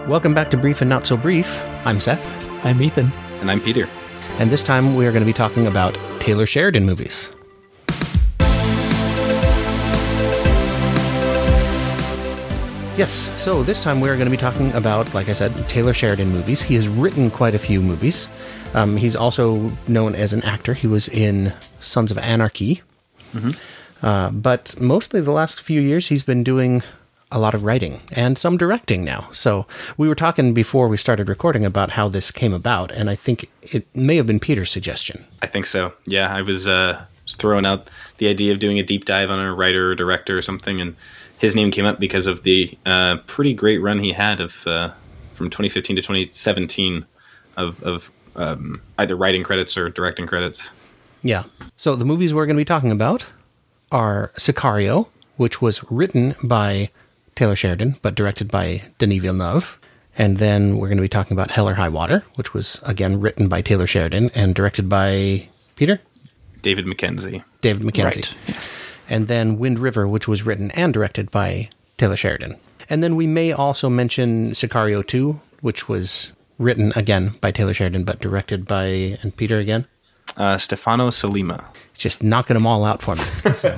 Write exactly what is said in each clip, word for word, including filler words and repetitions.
Welcome back to Brief and Not So Brief. I'm Seth. I'm Ethan. And I'm Peter. And this time we are going to be talking about Taylor Sheridan movies. Yes, so this time we are going to be talking about, like I said, Taylor Sheridan movies. He has written quite a few movies. Um, he's also known as an actor. He was in Sons of Anarchy. Mm-hmm. Uh, but mostly the last few years he's been doing a lot of writing and some directing now. So we were talking before we started recording about how this came about, and I think it may have been Peter's suggestion. I think so. Yeah, I was, uh, was throwing out the idea of doing a deep dive on a writer or director or something, and his name came up because of the uh, pretty great run he had of uh, from twenty fifteen to twenty seventeen of, of um, either writing credits or directing credits. Yeah. So the movies we're going to be talking about are Sicario, which was written by Taylor Sheridan, but directed by Denis Villeneuve. And then we're going to be talking about Hell or High Water, which was, again, written by Taylor Sheridan and directed by Peter? David Mackenzie. David Mackenzie. Right. And then Wind River, which was written and directed by Taylor Sheridan. And then we may also mention Sicario two, which was written, again, by Taylor Sheridan, but directed by, and Peter again? Uh, Stefano Sollima. Just knocking them all out for me. So.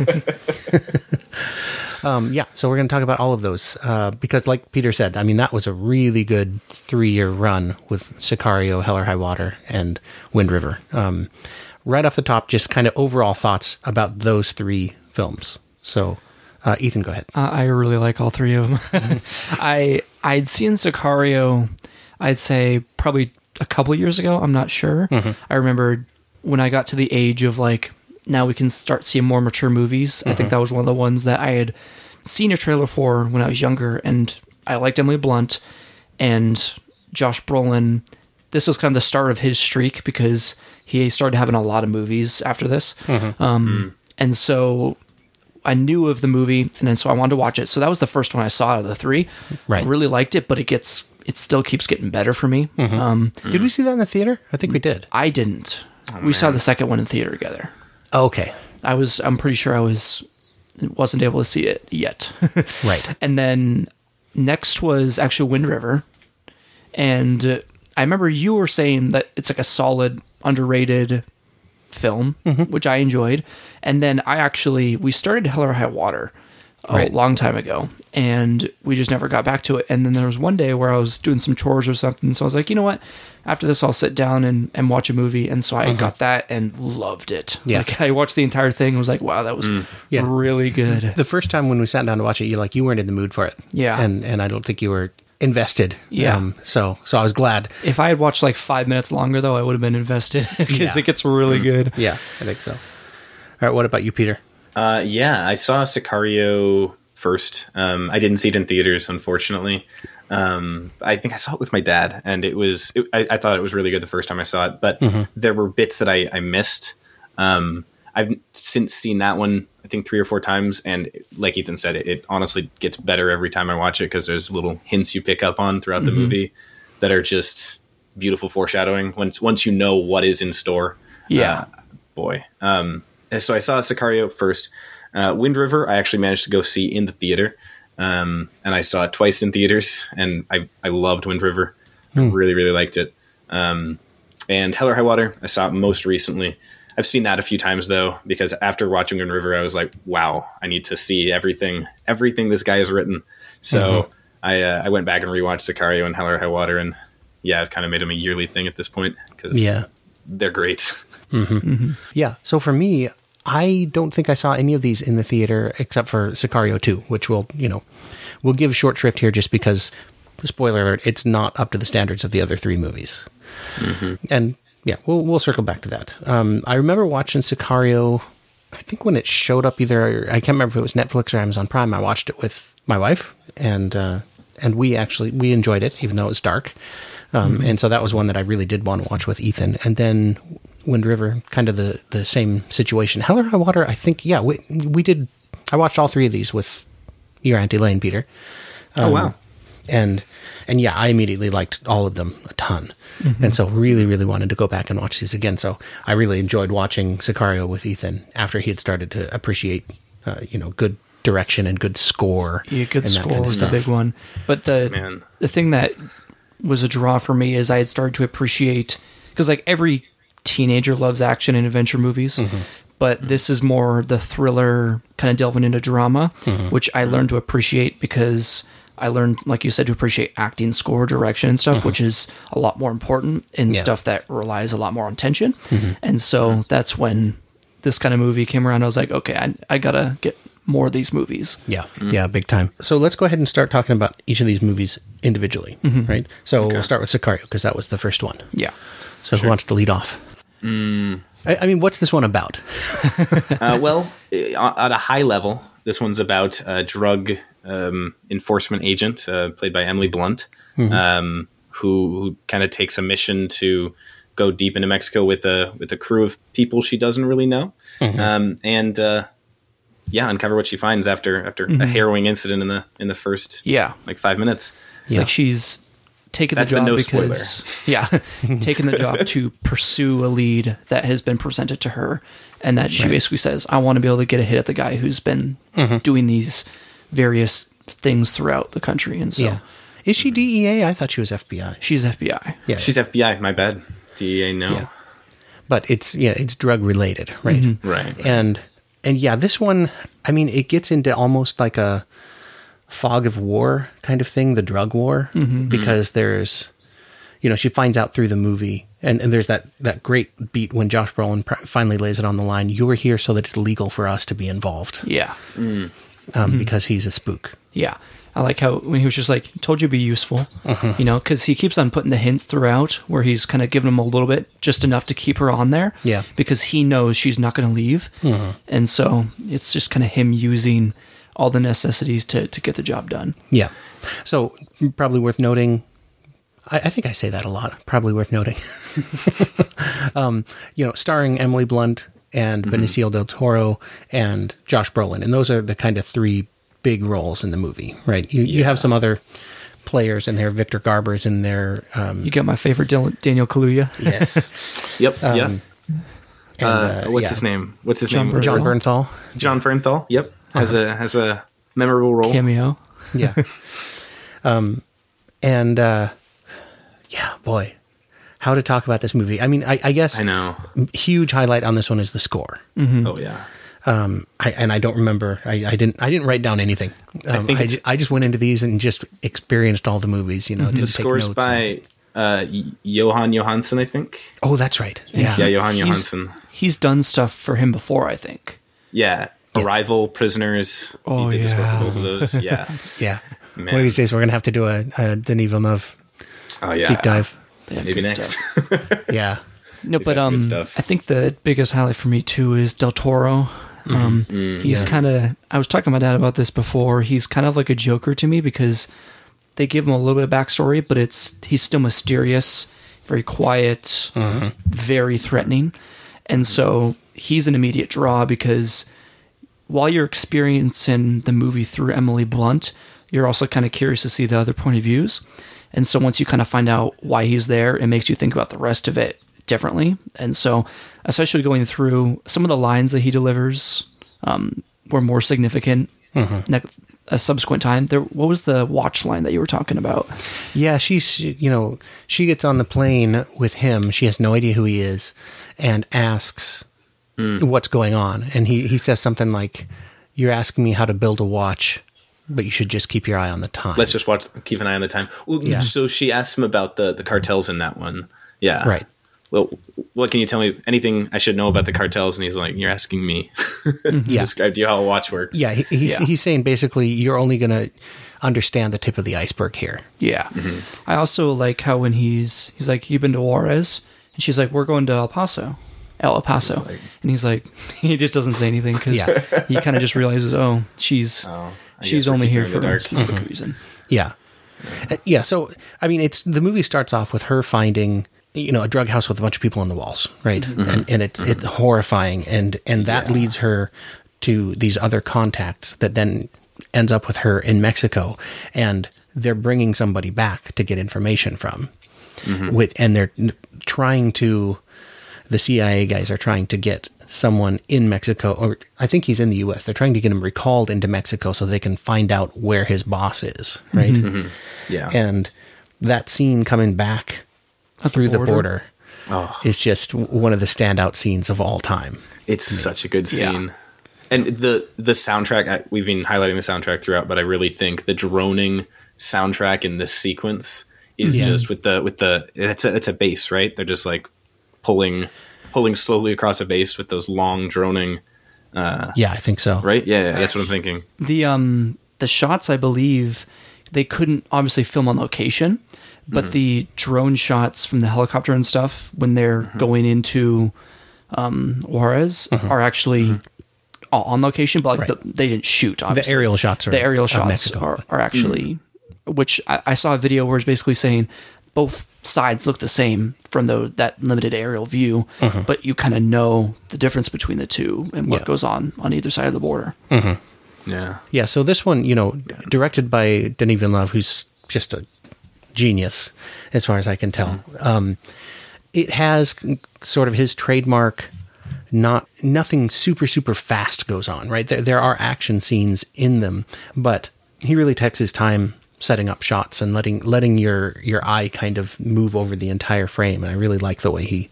Um, yeah, so we're going to talk about all of those uh, because, like Peter said, I mean, that was a really good three-year run with Sicario, Hell or High Water, and Wind River. Um, right off the top, just kind of overall thoughts about those three films. So, uh, Ethan, go ahead. Uh, I really like all three of them. Mm-hmm. I I'd seen Sicario, I'd say probably a couple years ago. I'm not sure. Mm-hmm. I remember when I got to the age of like, now we can start seeing more mature movies. Mm-hmm. I think that was one of the ones that I had seen a trailer for when I was younger, and I liked Emily Blunt and Josh Brolin. This was kind of the start of his streak because he started having a lot of movies after this. Mm-hmm. Um, mm. And so I knew of the movie, and then so I wanted to watch it. So that was the first one I saw out of the three. Right. I really liked it, but it gets it still keeps getting better for me. Mm-hmm. Um, did we see that in the theater? I think we did. I didn't. Oh, we man. saw the second one in theater together. Okay. I was, I'm pretty sure I was, wasn't able to see it yet. Right. And then next was actually Wind River. And uh, I remember you were saying that it's like a solid, underrated film, mm-hmm. which I enjoyed. And then I actually, we started Hell or High Water a right. long time ago, and we just never got back to it. And then there was one day where I was doing some chores or something. So I was like, you know what? After this, I'll sit down and, and watch a movie. And so I mm-hmm. got that and loved it. Yeah. Like, I watched the entire thing and was like, wow, that was mm. yeah. really good. The first time when we sat down to watch it, you like you weren't in the mood for it. Yeah. And and I don't think you were invested. Yeah. Um, so so I was glad. If I had watched like five minutes longer, though, I would have been invested because yeah. it gets really mm. good. Yeah, I think so. All right, what about you, Peter? Uh, yeah, I saw Sicario first. Um, I didn't see it in theaters, unfortunately. Um, I think I saw it with my dad, and it was, it, I, I thought it was really good the first time I saw it, but mm-hmm. there were bits that I, I missed. Um, I've since seen that one, I think three or four times. And like Ethan said, it, it honestly gets better every time I watch it, because there's little hints you pick up on throughout the mm-hmm. movie that are just beautiful foreshadowing once, once you know what is in store. Yeah. Uh, boy. Um, so I saw Sicario first. Uh, Wind River, I actually managed to go see in the theater. Um, and I saw it twice in theaters, and I, I loved Wind River. Mm. I really, really liked it. Um, and Hell or High Water, I saw it most recently. I've seen that a few times, though, because after watching Wind River, I was like, wow, I need to see everything, everything this guy has written. So mm-hmm. I, uh, I went back and rewatched Sicario and Hell or High Water, and yeah, I've kind of made them a yearly thing at this point, because yeah. they're great. Mm-hmm. Mm-hmm. Yeah. So for me, I don't think I saw any of these in the theater except for Sicario two, which will, you know, we'll give short shrift here just because, spoiler alert, it's not up to the standards of the other three movies. Mm-hmm. And yeah, we'll we'll circle back to that. Um, I remember watching Sicario, I think when it showed up either, I can't remember if it was Netflix or Amazon Prime. I watched it with my wife, and uh, and we actually, we enjoyed it, even though it was dark. Um, mm-hmm. And so that was one that I really did want to watch with Ethan. And then Wind River, kind of the, the same situation. Hell or High Water, I think, yeah, we we did, I watched all three of these with your Auntie Lane, Peter. Um, oh, wow. And, and yeah, I immediately liked all of them a ton. Mm-hmm. And so really, really wanted to go back and watch these again. So I really enjoyed watching Sicario with Ethan after he had started to appreciate, uh, you know, good direction and good score. Yeah, good and that score kind of was the stuff. big one. But the Man. the thing that was a draw for me is I had started to appreciate, because like every teenager loves action and adventure movies, Mm-hmm. but this is more the thriller kind of delving into drama, Mm-hmm. which I learned to appreciate because I learned, like you said, to appreciate acting, score, direction, and stuff, which is a lot more important in Mm-hmm. Yeah. Mm-hmm. stuff that relies a lot more on tension. And so that's when this kind of movie came around. I was like, okay, I, I gotta get more of these movies. Yeah, yeah, big time. So let's go ahead and start talking about each of these movies individually, right? So we'll start with Sicario because that was the first one. Yeah. So who wants to lead off? I, I mean, what's this one about? Uh, well, uh, at a high level, this one's about a drug um, enforcement agent uh, played by Emily Blunt, um, who, who kind of takes a mission to go deep into Mexico with a with a crew of people she doesn't really know, um, and uh, yeah, uncover what she finds after after a harrowing incident in the in the first Yeah. like five minutes. It's Yeah. like she's taken That's the the job no because yeah, taken the job to pursue a lead that has been presented to her, and that she basically says, "I want to be able to get a hit at the guy who's been doing these various things throughout the country." And so Yeah. Is she D E A? I thought she was F B I. she's F B I. Yeah. She's F B I. My bad. D E A. No. Yeah. But it's, yeah, it's drug related, right? Right. And, and yeah, this one, I mean, it gets into almost like a fog of war kind of thing, the drug war, because there's, you know, she finds out through the movie, and, and there's that, that great beat when Josh Brolin pr- finally lays it on the line. You were here so that it's legal for us to be involved, Yeah, um, because he's a spook. yeah. I like how when he was just like, "Told you to be useful," you know, because he keeps on putting the hints throughout where he's kind of giving him a little bit, just enough to keep her on there. Yeah. because he knows she's not going to leave, and so it's just kind of him using all the necessities to to get the job done. Yeah. So probably worth noting. I, I think I say that a lot. Probably worth noting. um, you know, starring Emily Blunt and Benicio del Toro and Josh Brolin, and those are the kind of three big roles in the movie, right? You you have some other players in there. Victor Garber's in there. Um, You got my favorite Dylan, Daniel Kaluuya. yes. Yep. yeah. and, Uh, uh, what's yeah. his name? What's his John name? John Bernthal. John Bernthal. Yep. Has a has a memorable role. Cameo. Yeah. um, and uh, yeah, boy, how to talk about this movie? I mean, I, I guess I know. huge highlight on this one is the score. Oh yeah. Um, I, and I don't remember. I, I didn't. I didn't write down anything. Um, I, think I, it's- ju- I just went into these and just experienced all the movies. You know, didn't The take score's notes by uh, Y- Johan Johansson, I think. oh, that's right. Yeah. Yeah, Johan He's- Johansson. He's done stuff for him before, I think. Yeah. Arrival, Prisoners. Oh, he did his work yeah. for both of those. Yeah. Yeah. Man. One of these days, we're gonna have to do a, a Denis Villeneuve Oh yeah. deep dive. They have Maybe good next. stuff. Yeah. No, He's but got some um, good stuff. I think the biggest highlight for me too is Del Toro. Um, he's Yeah. kind of. I was talking to my dad about this before. He's kind of like a Joker to me because they give him a little bit of backstory, but it's he's still mysterious, very quiet, very threatening, and so he's an immediate draw because while you're experiencing the movie through Emily Blunt, you're also kind of curious to see the other point of views. And so once you kind of find out why he's there, it makes you think about the rest of it differently. And so, especially going through some of the lines that he delivers um, were more significant ne- a subsequent time. There, what was the watch line that you were talking about? Yeah, she's, you know, she gets on the plane with him. She has no idea who he is and asks what's going on. And he, he says something like, "You're asking me how to build a watch, but you should just keep your eye on the time." Let's just watch. Keep an eye on the time. Well, Yeah. So she asks him about the the cartels in that one. Yeah. Right. Well, what can you tell me? Anything I should know about the cartels? And he's like, "You're asking me." Yeah. Describe to you how a watch works. Yeah, he, he's, Yeah. he's saying basically you're only going to understand the tip of the iceberg here. Yeah. I also like how when he's he's like, "You've been to Juarez?" And she's like, "We're going to El Paso." El Paso. like- and he's like, he just doesn't say anything because Yeah. he kind of just realizes, oh, she's Oh, I she's guess we're only keeping here her in for the a dark. specific reason. Yeah. Uh, Yeah, so I mean it's the movie starts off with her finding, you know, a drug house with a bunch of people on the walls, right? And and it's it's horrifying and and that leads her to these other contacts that then ends up with her in Mexico, and they're bringing somebody back to get information from. With and they're n- trying to the C I A guys are trying to get someone in Mexico, or I think he's in the U S. They're trying to get him recalled into Mexico so they can find out where his boss is, right? Mm-hmm. Yeah. And that scene coming back At through the the border, border. Oh. is just one of the standout scenes of all time. It's such a good Yeah. scene. And the the soundtrack, I, we've been highlighting the soundtrack throughout, but I really think the droning soundtrack in this sequence is Yeah. just with the with the it's a it's a bass, right? They're just like pulling pulling slowly across a bass with those long droning, Yeah, I think so. right? Yeah, yeah, that's what I'm thinking. The um the shots, I believe, they couldn't obviously film on location, but Mm-hmm. the drone shots from the helicopter and stuff when they're Mm-hmm. going into um, Juarez are actually o- on location, but like Right. the, they didn't shoot. The Obviously. aerial shots are the aerial of shots Mexico. are, are actually, which I, I saw a video where it's basically saying both sides look the same from the, that limited aerial view, but you kind of know the difference between the two and what Yeah. goes on on either side of the border. Yeah. Yeah, so this one, you know, directed by Denis Villeneuve, who's just a genius, as far as I can tell. Um, it has sort of his trademark. Not nothing super super fast goes on, right? There there are action scenes in them, but he really takes his time setting up shots and letting letting your your eye kind of move over the entire frame. And I really like the way he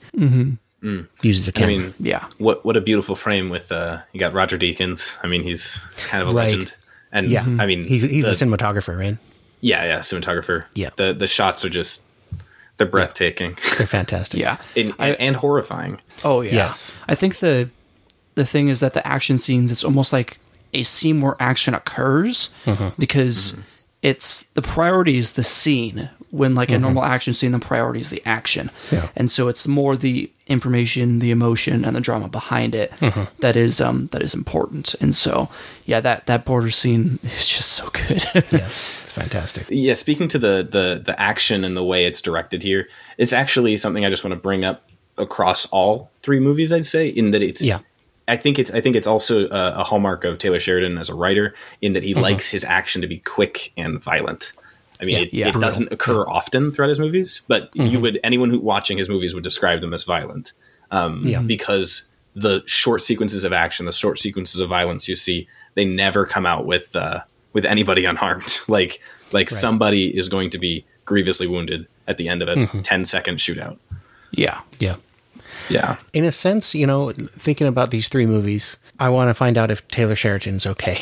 uses a I camera. mean, Yeah. what what a beautiful frame with uh you got Roger Deakins. I mean, he's, he's kind of a Right. legend. And yeah, I mean, he's he's the, the cinematographer, right? yeah, yeah, cinematographer. Yeah. The the shots are just they're breathtaking. They're fantastic. Yeah. and, I- and horrifying. Oh yeah. Yes. I think the the thing is that the action scenes, it's almost like a scene where action occurs because it's the priority is the scene. When like a normal action scene, the priority is the action. Yeah. And so it's more the information, the emotion, and the drama behind it that is um that is important. And so yeah, that that border scene is just so good. Yeah, it's fantastic. Yeah, speaking to the the the action and the way it's directed here, it's actually something I just want to bring up across all three movies. I'd say in that it's Yeah. I think it's I think it's also a, a hallmark of Taylor Sheridan as a writer in that he likes his action to be quick and violent. I mean, Yeah, it, yeah. it Brutal. doesn't occur often throughout his movies, but you would anyone who watching his movies would describe them as violent um, Yeah. because the short sequences of action, the short sequences of violence you see, they never come out with uh, with anybody unharmed. like like somebody is going to be grievously wounded at the end of a ten second shootout. yeah. Yeah. Yeah. In a sense, you know, thinking about these three movies, I want to find out if Taylor Sheridan's okay,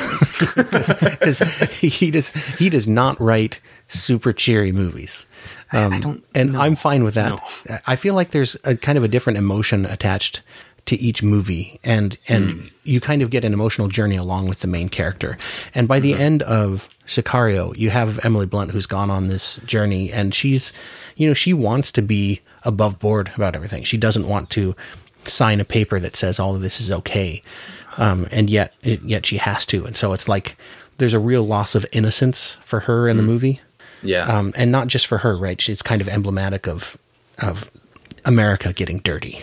because he does he does not write super cheery movies, um, I don't and know. I'm fine with that. No. I feel like there's a kind of a different emotion attached to each movie, and and Mm. you kind of get an emotional journey along with the main character. And by the Mm-hmm. end of Sicario, you have Emily Blunt who's gone on this journey, and she's, you know, she wants to be above board about everything. She doesn't want to sign a paper that says all of this is okay, um, and yet it, yet she has to. And so it's like there's a real loss of innocence for her in the movie, Yeah. um, and not just for her, right? It's kind of emblematic of of America getting dirty.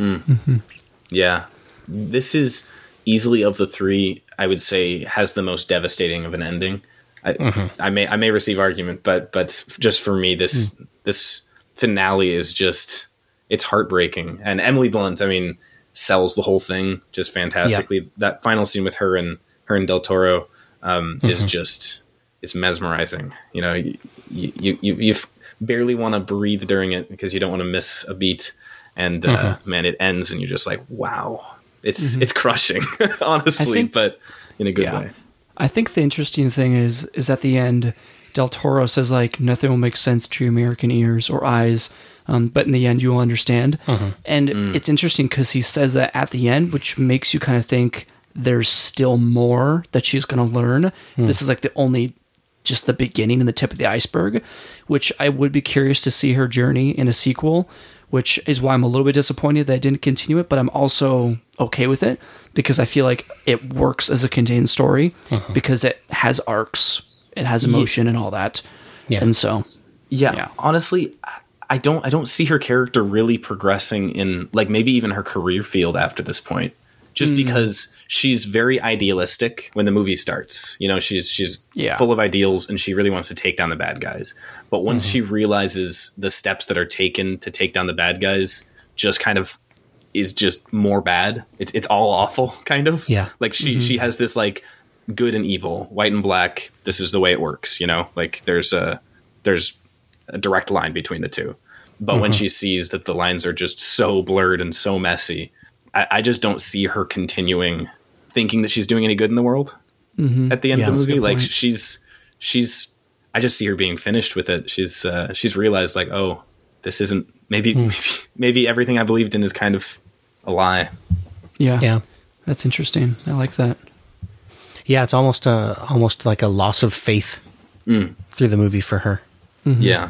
Yeah. This is easily of the three, I would say, has the most devastating of an ending. I, I may I may receive argument, but but just for me, this this finale is just it's heartbreaking. And Emily Blunt, I mean, sells the whole thing just fantastically. That final scene with her and her and Del Toro um, is just it's mesmerizing. You know, you you you, you barely want to breathe during it because you don't want to miss a beat. And uh, man, it ends, and you're just like, wow, it's it's crushing, honestly, I think- but in a good Yeah. way. I think the interesting thing is is at the end, Del Toro says like nothing will make sense to your American ears or eyes, um, but in the end you will understand. And it's interesting because he says that at the end, which makes you kind of think there's still more that she's going to learn. This is like the only, just the beginning and the tip of the iceberg, which I would be curious to see her journey in a sequel. Which is why I'm a little bit disappointed that I didn't continue it, but I'm also okay with it because I feel like it works as a contained story because it has arcs, it has emotion and all that. Yeah. And so, Yeah, Yeah. honestly, I don't I don't see her character really progressing in like maybe even her career field after this point. Just because she's very idealistic when the movie starts. You know, she's she's Yeah. full of ideals and she really wants to take down the bad guys. But once she realizes the steps that are taken to take down the bad guys, just kind of is just more bad. It's it's all awful, kind of. Yeah. Like she mm-hmm. she has this like good and evil, white and black. This is the way it works, you know. Like there's a there's a direct line between the two. But mm-hmm. when she sees that the lines are just so blurred and so messy, I, I just don't see her continuing thinking that she's doing any good in the world mm-hmm. at the end yeah, of the movie. Like point. she's she's I just see her being finished with it. She's uh, she's realized like, oh, this isn't maybe mm. maybe maybe everything I believed in is kind of a lie. Yeah. Yeah. That's interesting. I like that. Yeah, it's almost a almost like a loss of faith mm. through the movie for her. Mm-hmm. Yeah.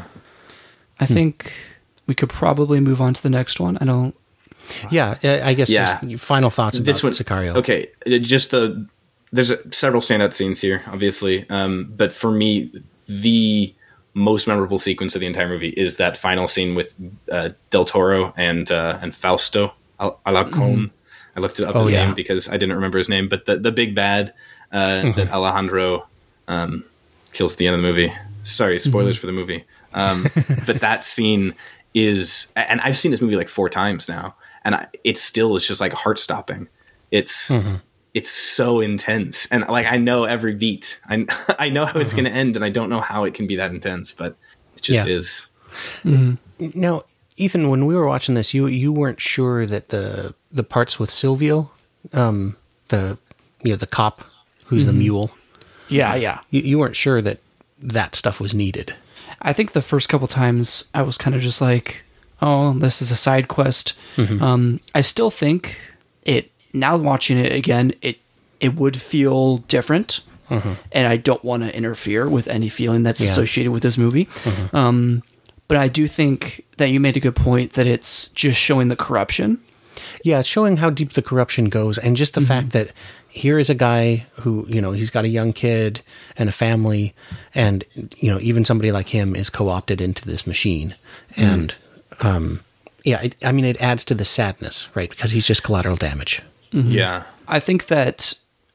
I think we could probably move on to the next one. I don't Yeah, I guess yeah. just final thoughts about this one, Sicario. Okay, just the there's a, several standout scenes here, obviously. Um, but for me, the most memorable sequence of the entire movie is that final scene with uh, Del Toro and uh, and Fausto Al- Alarcon. Mm. I looked up oh, his yeah. name because I didn't remember his name, but the the big bad uh, mm-hmm. that Alejandro um, kills at the end of the movie. Sorry, spoilers mm-hmm. for the movie. Um, but that scene is, and I've seen this movie like four times now, and I, it still is just like heart stopping. It's mm-hmm. it's so intense, and like I know every beat. I I know how mm-hmm. it's going to end, and I don't know how it can be that intense, but it just yeah. is. Mm-hmm. Now, Ethan, when we were watching this, you you weren't sure that the the parts with Silvio, um, the you know the cop who's mm-hmm. the mule. Yeah, yeah. You, you weren't sure that that stuff was needed. I think the first couple times I was kind of just like, oh, this is a side quest. Mm-hmm. Um, I still think it, now watching it again, it it would feel different. Mm-hmm. And I don't want to interfere with any feeling that's yeah. associated with this movie. Mm-hmm. Um, but I do think that you made a good point that it's just showing the corruption. Yeah, it's showing how deep the corruption goes, and just the mm-hmm. fact that here is a guy who, you know, he's got a young kid and a family, and, you know, even somebody like him is co-opted into this machine. Mm. And, um, yeah, it, I mean, it adds to the sadness, right? Because he's just collateral damage. Mm-hmm. Yeah. I think that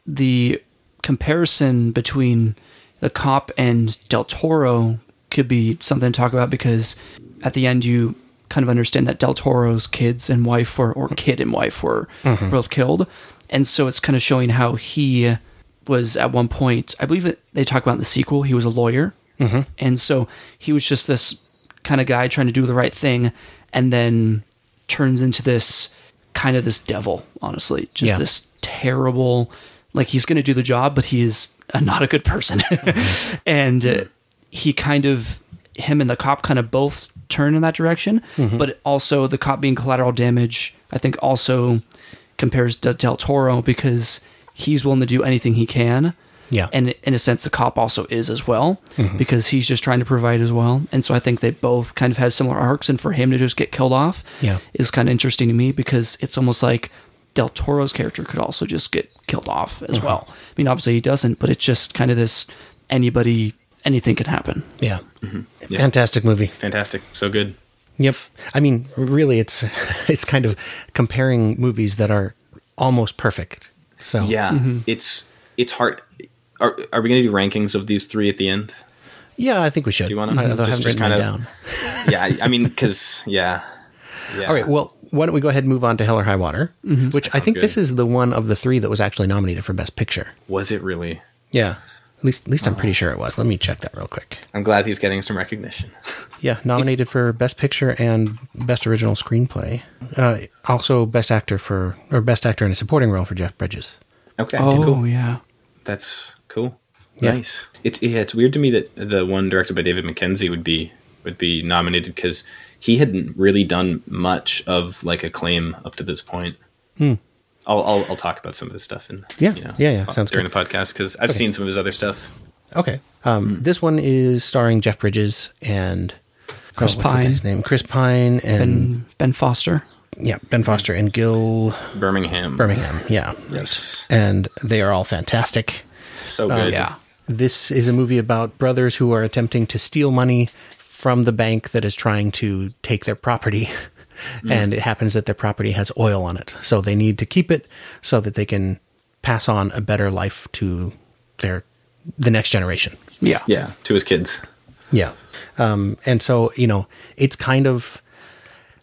the comparison between the cop and Del Toro could be something to talk about, because at the end you kind of understand that Del Toro's kids and wife were, or kid and wife were mm-hmm. both killed. And so it's kind of showing how he was at one point, I believe that they talk about in the sequel, he was a lawyer. Mm-hmm. And so he was just this kind of guy trying to do the right thing, and then turns into this kind of this devil, honestly. Just yeah. this terrible, like he's going to do the job, but he is a, not a good person. Mm-hmm. and uh, he kind of, him and the cop kind of both turn in that direction, mm-hmm. but also the cop being collateral damage, I think also compares to Del Toro, because he's willing to do anything he can. Yeah. And in a sense, the cop also is as well, mm-hmm. because he's just trying to provide as well. And so I think they both kind of have similar arcs, and for him to just get killed off yeah. is kind of interesting to me, because it's almost like Del Toro's character could also just get killed off as mm-hmm. well. I mean, obviously he doesn't, but it's just kind of this, anybody, anything can happen. Yeah. Mm-hmm. yeah. Fantastic movie. Fantastic. So good. Yep. I mean, really, it's it's kind of comparing movies that are almost perfect. So yeah, mm-hmm. it's it's hard. Are are we going to do rankings of these three at the end? Yeah, I think we should. Do you want to mm-hmm. just, just kind of down? Yeah, I mean, because yeah, yeah. All right. Well, why don't we go ahead and move on to Hell or High Water, mm-hmm. which I think good. This is the one of the three that was actually nominated for Best Picture. Was it really? Yeah. At least, at least oh. I'm pretty sure it was. Let me check that real quick. I'm glad he's getting some recognition. Yeah, nominated it's, for Best Picture and Best Original Screenplay. Uh, also, Best Actor for or Best Actor in a Supporting Role for Jeff Bridges. Okay. Oh, cool. yeah. That's cool. Yeah. Nice. It's yeah, it's weird to me that the one directed by David Mackenzie would be would be nominated, because he hadn't really done much of like acclaim up to this point. Hmm. I'll, I'll I'll talk about some of this stuff in yeah you know, yeah yeah sounds during good. the podcast, because I've okay. seen some of his other stuff. Okay, um, mm. this one is starring Jeff Bridges and Chris oh, what's Pine. the guy's name? Chris Pine and Ben, Ben Foster. Yeah, Ben Foster and Gil Birmingham. Birmingham, yeah, yes, right. And they are all fantastic. So good. Um, yeah, this is a movie about brothers who are attempting to steal money from the bank that is trying to take their property. Mm. And it happens that their property has oil on it. So they need to keep it so that they can pass on a better life to their the next generation. Yeah. Yeah, to his kids. Yeah. Um, and so, you know, it's kind of...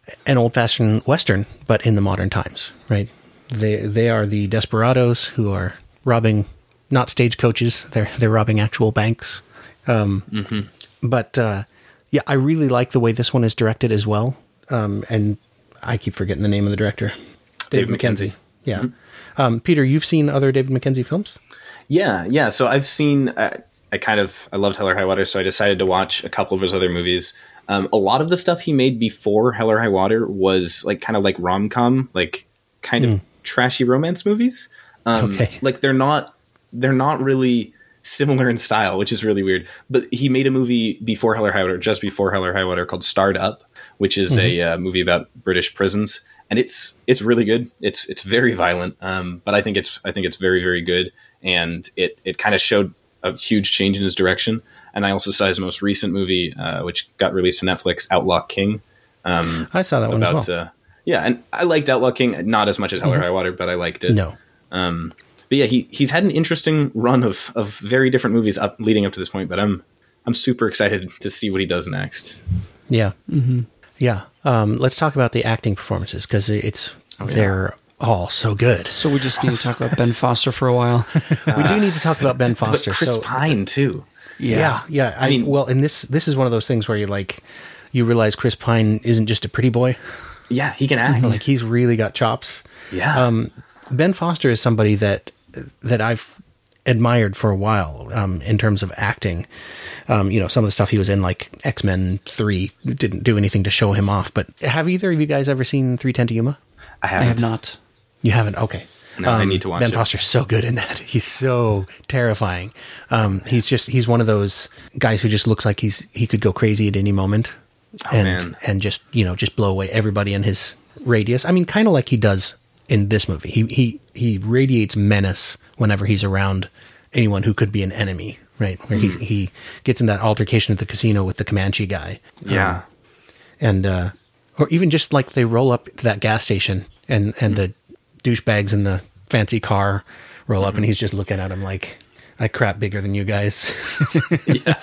an old-fashioned Western, but in the modern times, right? They they are the desperados who are robbing not stagecoaches; they're they're robbing actual banks. Um, mm-hmm. But uh, yeah, I really like the way this one is directed as well. Um, and I keep forgetting the name of the director, David Mackenzie. Yeah, mm-hmm. um, Peter, you've seen other David Mackenzie films? Yeah, yeah. So I've seen. Uh, I kind of I loved Hell or High Water, so I decided to watch a couple of his other movies. Um, a lot of the stuff he made before Hell or High Water was like kind of like rom-com, like kind mm. of trashy romance movies. Um, okay. Like they're not they're not really similar in style, which is really weird. But he made a movie before Hell or High Water, just before Hell or High Water, called Starred Up, which is mm-hmm. a uh, movie about British prisons, and it's it's really good. It's it's very violent, um, but I think it's I think it's very very good, and it it kind of showed a huge change in his direction. And I also saw his most recent movie, uh, which got released on Netflix, Outlaw King. Um, I saw that about, one as well. Uh, yeah, and I liked Outlaw King, not as much as Hell or High Water, but I liked it. No. Um, but yeah, he he's had an interesting run of of very different movies up leading up to this point. But I'm I'm super excited to see what he does next. Yeah, mm-hmm. yeah. Um, let's talk about the acting performances because it's oh, yeah. they're all so good. So we just need to talk about Ben Foster for a while. We do need to talk about Ben Foster. But Chris so, Pine too. Yeah, yeah. yeah. I, I mean, well, and this this is one of those things where you like you realize Chris Pine isn't just a pretty boy. Yeah, he can act. Like he's really got chops. Yeah. Um, Ben Foster is somebody that that I've admired for a while um, in terms of acting. Um, you know, some of the stuff he was in, like X-Men three, didn't do anything to show him off. But have either of you guys ever seen three ten to Yuma? I haven't. I have not. You haven't? Okay. No, um, I need to watch Ben it. Foster's so good in that. He's so terrifying. Um, he's just, he's one of those guys who just looks like he's, he could go crazy at any moment oh, and, man. and just, you know, just blow away everybody in his radius. I mean, kind of like he does in this movie. He, he, he radiates menace whenever he's around anyone who could be an enemy, right? Where mm. he, he gets in that altercation at the casino with the Comanche guy. Yeah. Um, and, uh, or even just like they roll up to that gas station and, and mm. the douchebags in the fancy car roll up, mm-hmm. and he's just looking at him like, I crap bigger than you guys. yeah.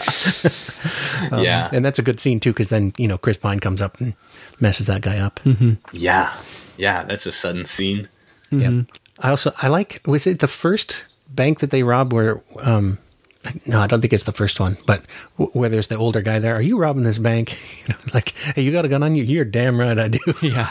um, yeah. And that's a good scene too, because then, you know, Chris Pine comes up and messes that guy up. Mm-hmm. Yeah. Yeah. That's a sudden scene. Mm-hmm. Yeah. I also, I like, was it the first bank that they robbed where, um, no, I don't think it's the first one, but w- where there's the older guy there. Are you robbing this bank? You know, like, hey, you got a gun on you? You're damn right I do. Yeah.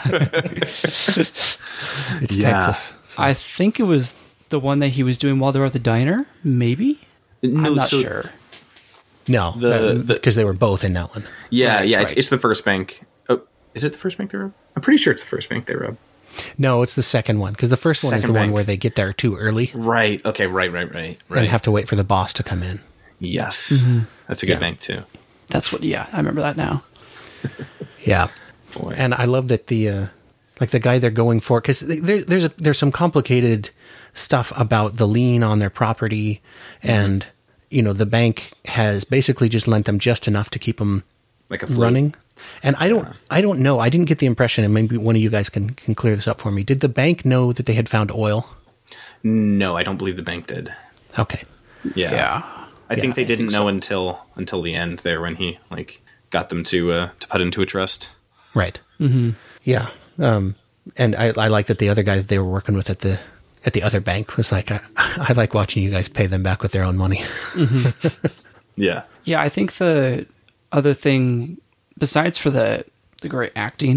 It's yeah. Texas. So. I think it was the one that he was doing while they were at the diner. Maybe. No, I'm not so sure. No, the, because the, they were both in that one. Yeah, right, yeah. right. It's, it's the first bank. Oh, is it the first bank they robbed? I'm pretty sure it's the first bank they robbed. No, it's the second one, because the first one second is the bank. one where they get there too early. Right. Okay. Right. Right. Right. Right. And have to wait for the boss to come in. Yes, mm-hmm. That's a good yeah. bank too. That's what. Yeah, I remember that now. Yeah, Boy. And I love that the uh, like the guy they're going for, because there, there's a, there's some complicated stuff about the lien on their property, mm-hmm. and you know the bank has basically just lent them just enough to keep them like a float. running. And I don't, yeah. I don't know. I didn't get the impression, and maybe one of you guys can, can clear this up for me. Did the bank know that they had found oil? No, I don't believe the bank did. Okay. Yeah. Yeah. I yeah, think they I didn't think know so. until until the end there when he like got them to uh, to put into a trust. Right. Mm-hmm. Yeah. Um, and I, I like that the other guy that they were working with at the at the other bank was like, I, I like watching you guys pay them back with their own money. Mm-hmm. Yeah. Yeah, I think the other thing, besides for the the great acting,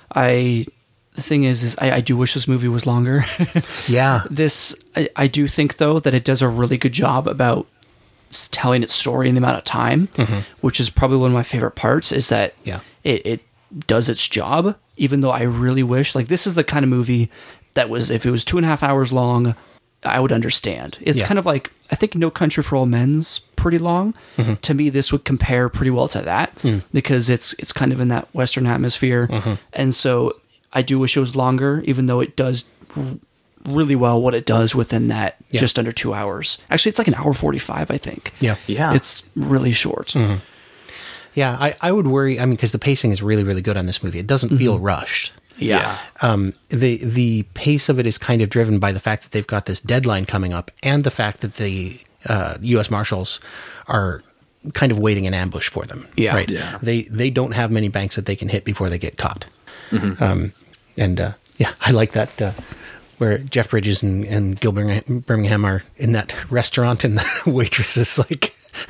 I the thing is, is I, I do wish this movie was longer. Yeah. This I, I do think though that it does a really good job about s- telling its story in the amount of time, mm-hmm. which is probably one of my favorite parts. Is that yeah. it, it does its job, even though I really wish like this is the kind of movie that was if it was two and a half hours long, I would understand. It's Yeah. kind of like, I think No Country for Old Men's pretty long. Mm-hmm. To me, this would compare pretty well to that Mm. because it's it's kind of in that Western atmosphere. Mm-hmm. And so I do wish it was longer, even though it does r- really well what it does within that Yeah. just under two hours. Actually, it's like an hour forty-five, I think. Yeah. Yeah. It's really short. Mm-hmm. Yeah. I, I would worry. I mean, because the pacing is really, really good on this movie. It doesn't Mm-hmm. feel rushed. Yeah. Um, the the pace of it is kind of driven by the fact that they've got this deadline coming up, and the fact that the uh, U S Marshals are kind of waiting in ambush for them. Yeah. right. Yeah. They they don't have many banks that they can hit before they get caught. Mm-hmm. Um, and uh, yeah, I like that uh, where Jeff Bridges and, and Gil Birmingham are in that restaurant, and the waitress is like,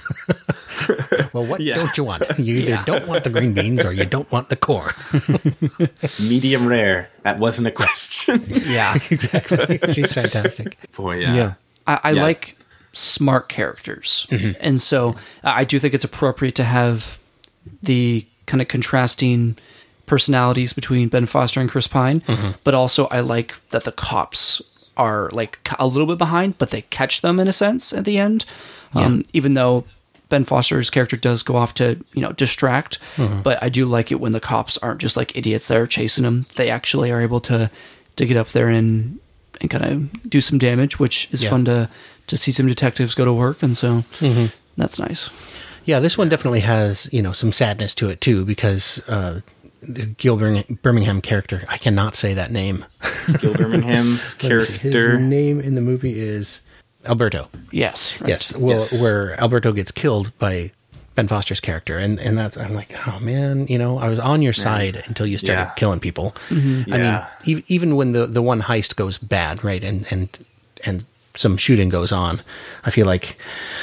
well, what Yeah. don't you want? You either Yeah. don't want the green beans or you don't want the core. Medium rare. That wasn't a question. Yeah. Exactly. She's fantastic. Boy, yeah. Yeah. I, I Yeah. like smart characters. And so uh, I do think it's appropriate to have the kind of contrasting personalities between Ben Foster and Chris Pine. But also I like that the cops are like a little bit behind, but they catch them in a sense at the end. Um, even though Ben Foster's character does go off to, you know, distract. But I do like it when the cops aren't just like idiots there chasing them. They actually are able to, to get up there and, and kind of do some damage, which is Yeah. fun to, to see some detectives go to work. And so that's nice. Yeah, this one definitely has, you know, some sadness to it too, because uh, the Gil Bir- Birmingham character, I cannot say that name. Gil Birmingham's His character. name in the movie is Alberto. Yes. Right. Yes, well, Yes. where Alberto gets killed by Ben Foster's character, and and that's I'm like, oh man, you know, I was on your side until you started Yeah. killing people. I Yeah. mean, e- even when the the one heist goes bad, right, and and and some shooting goes on, I feel like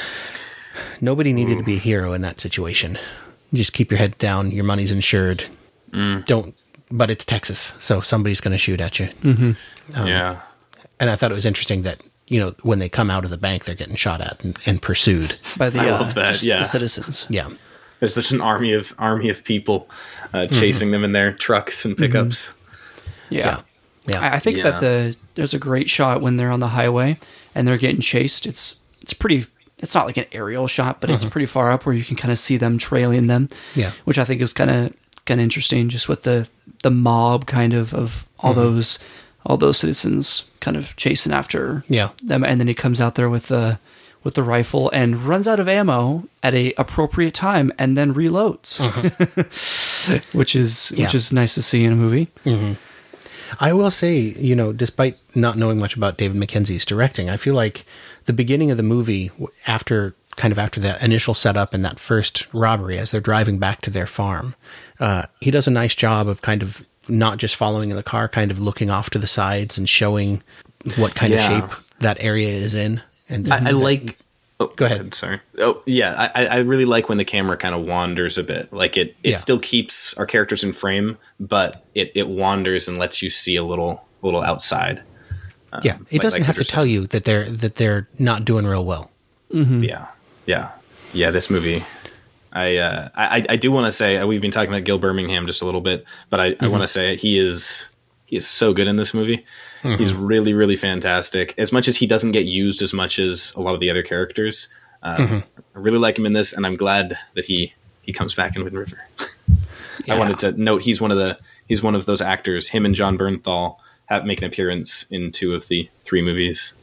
nobody needed to be a hero in that situation. Just keep your head down. Your money's insured. Don't. But it's Texas, so somebody's going to shoot at you. yeah. And I thought it was interesting that, you know, when they come out of the bank, they're getting shot at and, and pursued. By the, I uh, love that, just yeah. the citizens. Yeah. There's such an army of army of people uh, chasing them in their trucks and pickups. Yeah. Yeah. I, I think Yeah. that the there's a great shot when they're on the highway and they're getting chased. It's it's pretty. It's not like an aerial shot, but it's pretty far up where you can kind of see them trailing them. Yeah. which I think is kind of kind of interesting, just with the the mob kind of of all those all those citizens kind of chasing after Yeah. them, and then he comes out there with the with the rifle and runs out of ammo at a appropriate time and then reloads, which is which Yeah. is nice to see in a movie. I will say, you know, despite not knowing much about David Mackenzie's directing, I feel like the beginning of the movie, w- after kind of after that initial setup and that first robbery, as they're driving back to their farm, uh, he does a nice job of kind of not just following in the car, kind of looking off to the sides and showing what kind Yeah. of shape that area is in. And I, I like. Oh, Go ahead. Sorry. Oh, yeah. I, I really like when the camera kind of wanders a bit. Like it, it Yeah. still keeps our characters in frame, but it, it wanders and lets you see a little, little outside. Um, yeah, it like- doesn't like have what to you're tell you that they're that they're not doing real well. Yeah, yeah, yeah. This movie, I, uh, I, I do want to say we've been talking about Gil Birmingham just a little bit, but I, I want to say he is he is so good in this movie. He's really, really fantastic. As much as he doesn't get used as much as a lot of the other characters, um, I really like him in this, and I'm glad that he he comes back in Wind River. I wanted to note he's one of the he's one of those actors. Him and John Bernthal have make an appearance in two of the three movies.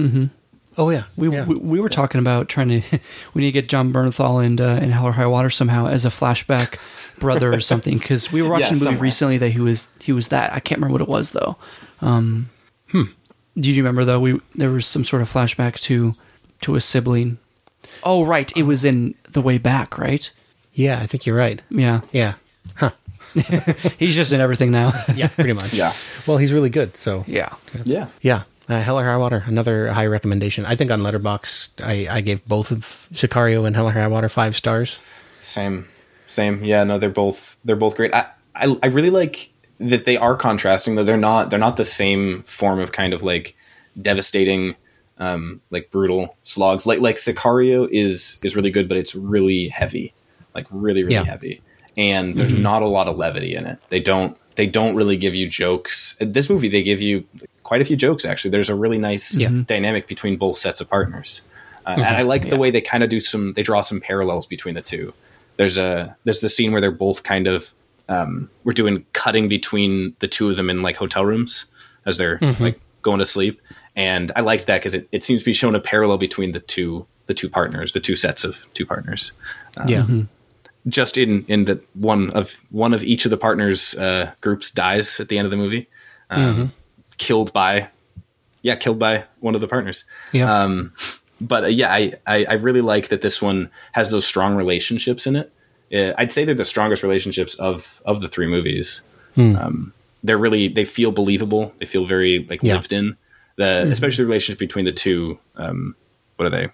Oh yeah, We, yeah. we we were talking about trying to we need to get John Bernthal and uh, in Hell or High Water somehow as a flashback brother or something, because we were watching Yeah, a movie somehow. recently that he was he was that I can't remember what it was though. Um, hmm. Did you remember though? We there was some sort of flashback to to a sibling. Oh right, it was in The Way Back, right? yeah, I think you're right. Yeah, Yeah, huh? he's just in everything now. Yeah, pretty much. Yeah. Well, he's really good. So yeah. Yeah. yeah, uh, Hell or High Water, another high recommendation. I think on Letterboxd, I, I gave both of Sicario and Hell or High Water five stars. Same, same. Yeah, no, they're both they're both great. I, I I really like that they are contrasting, though. They're not they're not the same form of kind of like devastating, um, like brutal slogs. Like like Sicario is is really good, but it's really heavy, like really really Yeah. heavy, and there's not a lot of levity in it. They don't they don't really give you jokes. In this movie, they give you quite a few jokes. Actually, there's a really nice Yeah. dynamic between both sets of partners. Uh, and I like the way they kind of do some. They draw some parallels between the two. There's a there's the scene where they're both kind of um, we're doing cutting between the two of them in like hotel rooms as they're like going to sleep, and I liked that because it, it seems to be showing a parallel between the two the two partners, the two sets of two partners. Um, Yeah, Just in in that one of one of each of the partners uh, groups dies at the end of the movie, um, killed by yeah killed by one of the partners. yeah, Um, but uh, yeah, I, I, I really like that this one has those strong relationships in it. Uh, I'd say they're the strongest relationships of, of the three movies. Hmm. Um, they're really they feel believable. They feel very like Yeah. lived in. The mm-hmm. especially the relationship between the two. Um, what are they?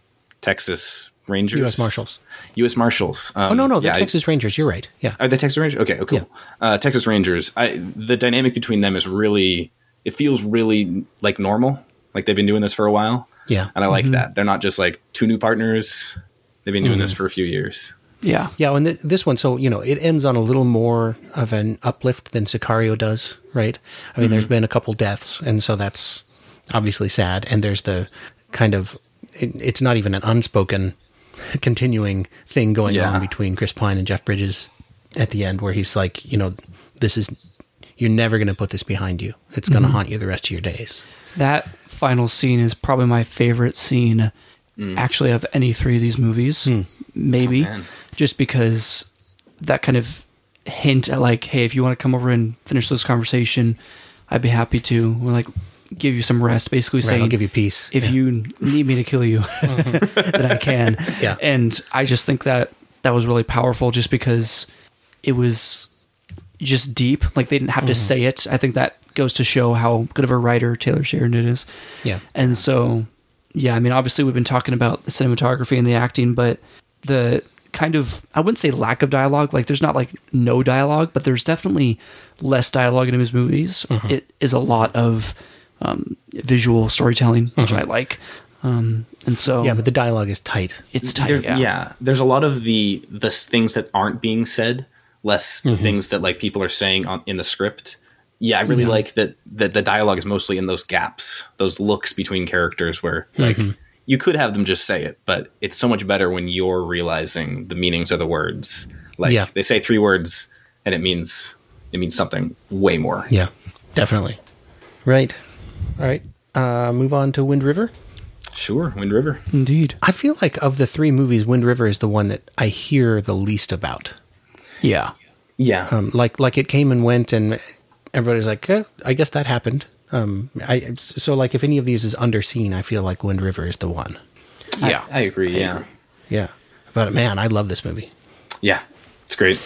Texas Rangers, U S Marshals. U S Marshals. Um, oh no, no, they're yeah, Texas I, Rangers. You're right. Yeah, are they Texas Rangers? Okay, oh, cool. Yeah. Uh, Texas Rangers. I the dynamic between them is really. It feels really like normal. Like they've been doing this for a while. Yeah, and I like mm-hmm. that. They're not just like two new partners. They've been doing mm-hmm. this for a few years. Yeah. Yeah, and th- this one, so, you know, it ends on a little more of an uplift than Sicario does, right? I mean, mm-hmm. there's been a couple deaths, and so that's obviously sad. And there's the kind of, it, it's not even an unspoken continuing thing going yeah. on between Chris Pine and Jeff Bridges at the end, where he's like, you know, this is, you're never going to put this behind you. It's going to mm-hmm. haunt you the rest of your days. That final scene is probably my favorite scene, mm. actually, of any three of these movies. Mm. Maybe. Oh, just because that kind of hint at like, hey, if you want to come over and finish this conversation, I'd be happy to. We'll like give you some rest, basically right, saying, I'll give you peace. If yeah. you need me to kill you, then I can. Yeah. And I just think that that was really powerful just because it was just deep. Like they didn't have mm-hmm. to say it. I think that goes to show how good of a writer Taylor Sheridan is. Yeah. And so, yeah, I mean, obviously we've been talking about the cinematography and the acting, but the kind of, I wouldn't say lack of dialogue, like there's not like no dialogue, but there's definitely less dialogue in his movies. Mm-hmm. It is a lot of um, visual storytelling, which mm-hmm. I like. Um, and so, yeah, but the dialogue is tight. It's tight. There, yeah. yeah. There's a lot of the, the things that aren't being said, less mm-hmm. the things that like people are saying on, in the script. Yeah. I really yeah. like that, that the dialogue is mostly in those gaps, those looks between characters where like, mm-hmm. you could have them just say it, but it's so much better when you're realizing the meanings of the words. Like yeah. they say three words and it means it means something way more. Yeah, definitely. Right. All right. Uh, move on to Wind River. Sure, Wind River. Indeed. I feel like of the three movies, Wind River is the one that I hear the least about. Yeah. Yeah. Um, like like it came and went, and everybody's like, eh, I guess that happened. Um, I so like if any of these is underseen, I feel like Wind River is the one. Yeah, I, I agree. I yeah, agree. Yeah. But man, I love this movie. Yeah, it's great.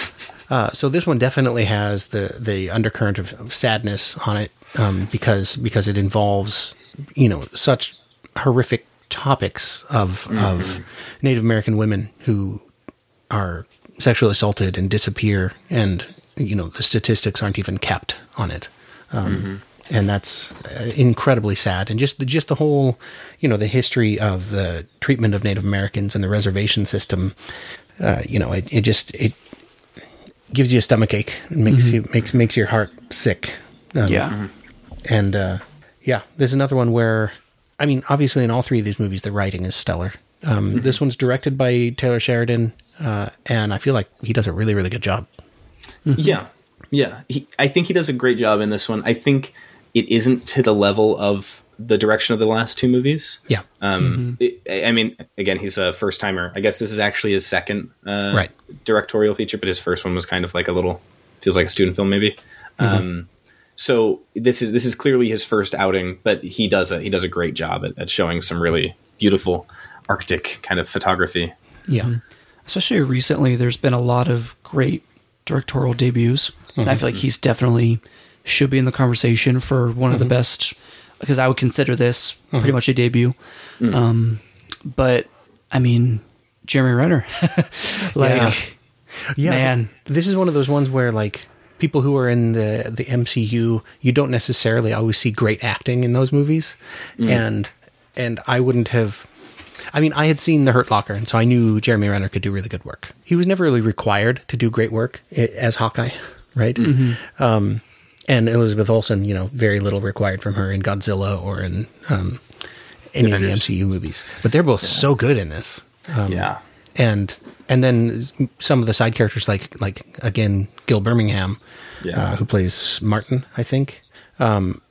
uh, so this one definitely has the the undercurrent of, of sadness on it, um, because because it involves, you know, such horrific topics of mm-hmm. of Native American women who are sexually assaulted and disappear, and you know the statistics aren't even kept on it. Um, mm-hmm. And that's incredibly sad. And just the, just the whole, you know, the history of the treatment of Native Americans and the reservation system, uh, you know, it, it just, it gives you a stomach ache. It makes mm-hmm. you, makes, makes your heart sick. Um, yeah. And, uh, yeah, there's another one where, I mean, obviously in all three of these movies, the writing is stellar. Um, mm-hmm. This one's directed by Taylor Sheridan. Uh, and I feel like he does a really, really good job. Mm-hmm. Yeah. Yeah. He, I think he does a great job in this one. I think it isn't to the level of the direction of the last two movies. Yeah. Um, mm-hmm. it, I mean, again, he's a first timer. I guess this is actually his second uh, right. directorial feature, but his first one was kind of like a little, feels like a student film maybe. Mm-hmm. Um, so this is, this is clearly his first outing, but he does a, he does a great job at, at showing some really beautiful Arctic kind of photography. Yeah. Mm-hmm. Especially recently, there's been a lot of great directorial debuts. Mm-hmm. And I feel like he's definitely should be in the conversation for one of mm-hmm. the best, because I would consider this mm-hmm. pretty much a debut. Mm-hmm. Um, but I mean, Jeremy Renner, like, yeah. yeah, man, this is one of those ones where like people who are in the, the M C U, you don't necessarily always see great acting in those movies. Mm-hmm. And, and I wouldn't have, I mean, I had seen The Hurt Locker, and so I knew Jeremy Renner could do really good work. He was never really required to do great work as Hawkeye, right? Mm-hmm. Um, and Elizabeth Olsen, you know, very little required from her in Godzilla or in um, any Avengers. Of the M C U movies. But they're both yeah. so good in this. Um, yeah. And and then some of the side characters, like, like again, Gil Birmingham, yeah. uh, who plays Martin, I think. Um,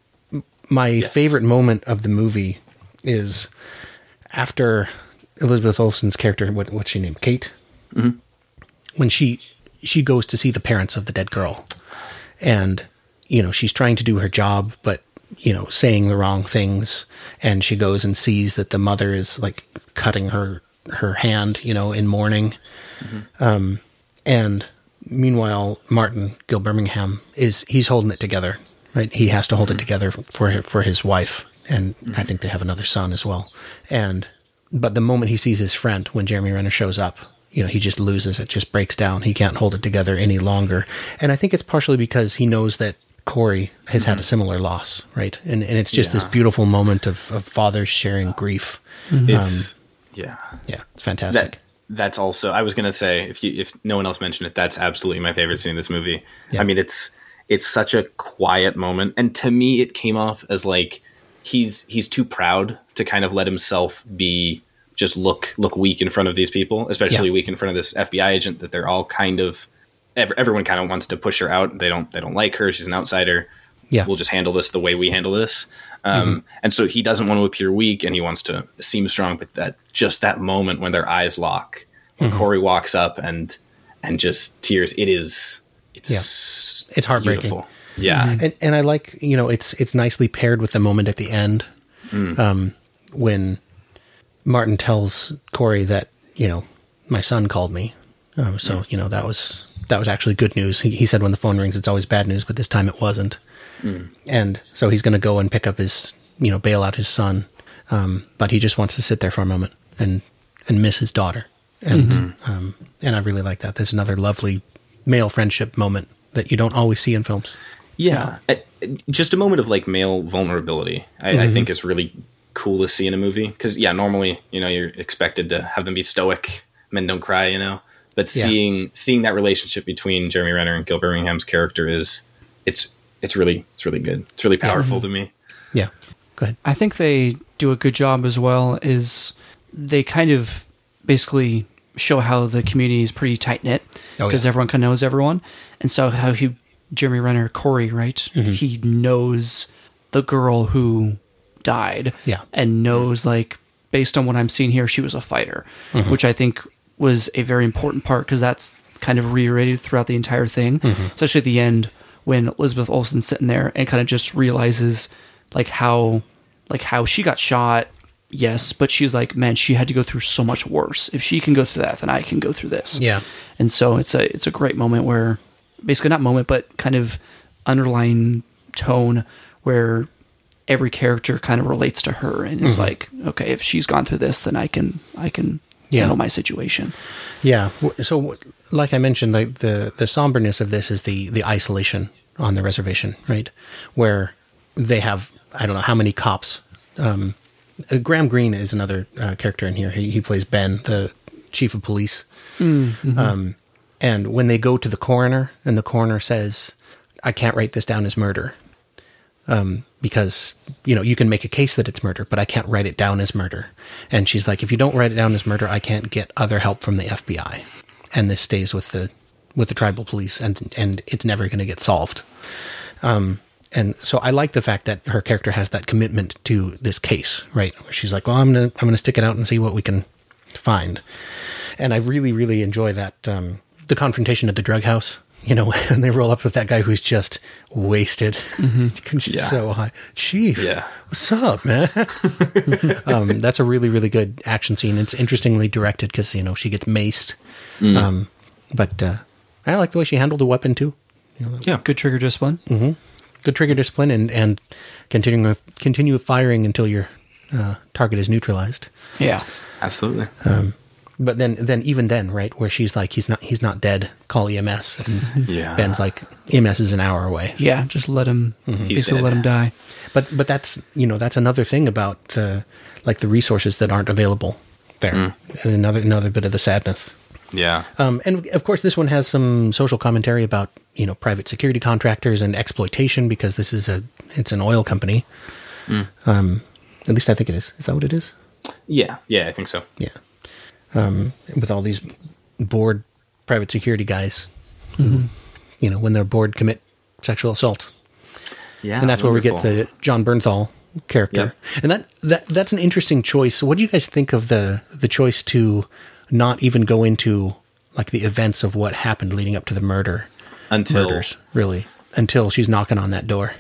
my yes. favorite moment of the movie is after Elizabeth Olsen's character, what, what's she named? Kate? Mm-hmm. When she she goes to see the parents of the dead girl. And, you know, she's trying to do her job, but, you know, saying the wrong things. And she goes and sees that the mother is, like, cutting her, her hand, you know, in mourning. Mm-hmm. Um, and meanwhile, Martin Gil Birmingham is he's holding it together, right? He has to hold mm-hmm. it together for for his wife, and mm-hmm. I think they have another son as well. And but the moment he sees his friend, when Jeremy Renner shows up, you know, he just loses it, just breaks down. He can't hold it together any longer. And I think it's partially because he knows that Corey has mm-hmm. had a similar loss, right? And and it's just yeah. this beautiful moment of, of fathers sharing grief. Mm-hmm. It's um, yeah, yeah, it's fantastic. That, that's also, I was gonna say, if you if no one else mentioned it, that's absolutely my favorite scene in this movie. Yeah. I mean, it's it's such a quiet moment, and to me, it came off as like he's he's too proud to kind of let himself be just look look weak in front of these people, especially yeah. weak in front of this F B I agent that they're all kind of. Everyone kind of wants to push her out. They don't. They don't like her. She's an outsider. Yeah, we'll just handle this the way we handle this. Um, mm-hmm. And so he doesn't want to appear weak, and he wants to seem strong. But that just that moment when their eyes lock, when mm-hmm. Corey walks up and and just tears. It is. It's yeah. it's heartbreaking. Beautiful. Yeah, mm-hmm. and and I like you know it's it's nicely paired with the moment at the end mm. um, when Martin tells Corey that you know my son called me. Um, so mm. you know that was. That was actually good news. He, he said when the phone rings, it's always bad news, but this time it wasn't. Mm. And so he's going to go and pick up his, you know, bail out his son. Um, but he just wants to sit there for a moment and, and miss his daughter. And, mm-hmm. um, and I really like that. There's another lovely male friendship moment that you don't always see in films. Yeah. yeah. Just a moment of like male vulnerability. I, mm-hmm. I think is really cool to see in a movie. Cause yeah, normally, you know, you're expected to have them be stoic. Men don't cry, you know? But seeing yeah. seeing that relationship between Jeremy Renner and Gil Birmingham's character is it's it's really it's really good. It's really powerful yeah. to me. Yeah. Go ahead. I think they do a good job as well. Is they kind of basically show how the community is pretty tight knit because oh, yeah. everyone kind of knows everyone, and so how he Jeremy Renner Corey right mm-hmm. he knows the girl who died yeah and knows like based on what I'm seeing here she was a fighter, mm-hmm. which I think was a very important part because that's kind of reiterated throughout the entire thing, mm-hmm. especially at the end when Elizabeth Olsen's sitting there and kind of just realizes like how like how she got shot, yes, but she's like, man, she had to go through so much worse. If she can go through that, then I can go through this. Yeah, and so it's a it's a great moment where basically not moment, but kind of underlying tone where every character kind of relates to her and is mm-hmm. like, okay, if she's gone through this, then I can I can. Yeah. Handle my situation. Yeah. So, like I mentioned, the, the the somberness of this is the the isolation on the reservation, right? Where they have I don't know how many cops. Um, uh, Graham Greene is another uh, character in here. He he plays Ben, the chief of police. Mm-hmm. Um, and when they go to the coroner, and the coroner says, "I can't write this down as murder." Um, because, you know, you can make a case that it's murder, but I can't write it down as murder. And she's like, if you don't write it down as murder, I can't get other help from the F B I. And this stays with the with the tribal police, and and it's never going to get solved. Um, and so I like the fact that her character has that commitment to this case, right? Where she's like, well, I'm gonna I'm gonna stick it out and see what we can find. And I really, really enjoy that um, the confrontation at the drug house. You know, and they roll up with that guy who's just wasted. Mm-hmm. She's yeah. so high. Chief, yeah. what's up, man? um, that's a really, really good action scene. It's interestingly directed because, you know, she gets maced. Mm. Um, but uh, I like the way she handled the weapon, too. You know, yeah. Good trigger discipline. Mm-hmm. Good trigger discipline and, and continuing with, continue firing until your uh, target is neutralized. Yeah, absolutely. Um, But then, then even then, right, where she's like, he's not, he's not dead. Call E M S. And yeah. Ben's like, E M S is an hour away. Yeah, just let him. Mm-hmm. He's basically let him die. But but that's you know that's another thing about uh, like the resources that aren't available there. Mm. And another another bit of the sadness. Yeah. Um, and of course, this one has some social commentary about you know private security contractors and exploitation because this is a it's an oil company. Mm. Um, at least I think it is. Is that what it is? Yeah. Yeah, I think so. Yeah. Um, with all these bored private security guys who, mm-hmm. you know, when they're bored, commit sexual assault. Yeah. And that's wonderful. where we get the John Bernthal character. Yep. And that, that that's an interesting choice. What do you guys think of the, the choice to not even go into like the events of what happened leading up to the murder? Until murders, really. Until she's knocking on that door.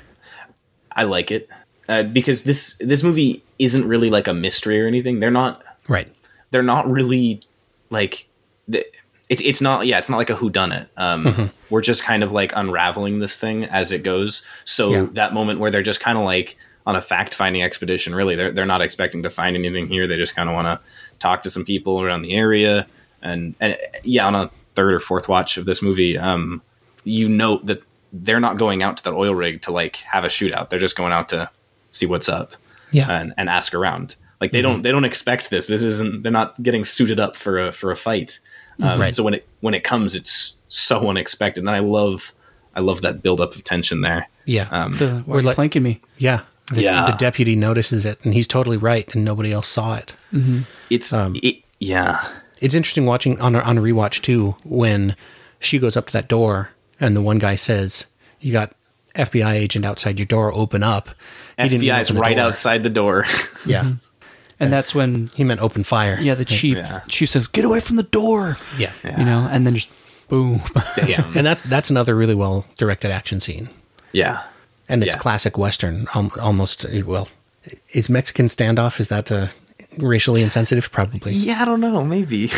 I like it. Uh, because this, this movie isn't really like a mystery or anything. They're not... Right. They're not really like it, it's not yeah it's not like a whodunit. Um, mm-hmm. We're just kind of like unraveling this thing as it goes. So yeah. that moment where they're just kind of like on a fact finding expedition, really, they're they're not expecting to find anything here. They just kind of want to talk to some people around the area. And and yeah, on a third or fourth watch of this movie, um, you note that they're not going out to that oil rig to like have a shootout. They're just going out to see what's up, yeah, and, and ask around. Like they mm-hmm. don't they don't expect this. This isn't. They're not getting suited up for a for a fight. Um, right. So when it when it comes, it's so unexpected, and I love I love that build up of tension there. Yeah, um, the, we're like, flanking me. Yeah, the, yeah. The deputy notices it, and he's totally right, and nobody else saw it. Mm-hmm. It's um, it, yeah. It's interesting watching on a, on a rewatch too when she goes up to that door and the one guy says, "You got F B I agent outside your door. Open up." He F B I is right door. outside the door. Yeah. Mm-hmm. And that's when he meant open fire. Yeah, the chief yeah. chief says, "Get away from the door." Yeah, yeah. You know, and then just boom. Yeah, and that that's another really well directed action scene. Yeah, and it's yeah. classic Western. Um, almost well, is Mexican standoff? Is that a racially insensitive? Probably. Yeah, I don't know. Maybe.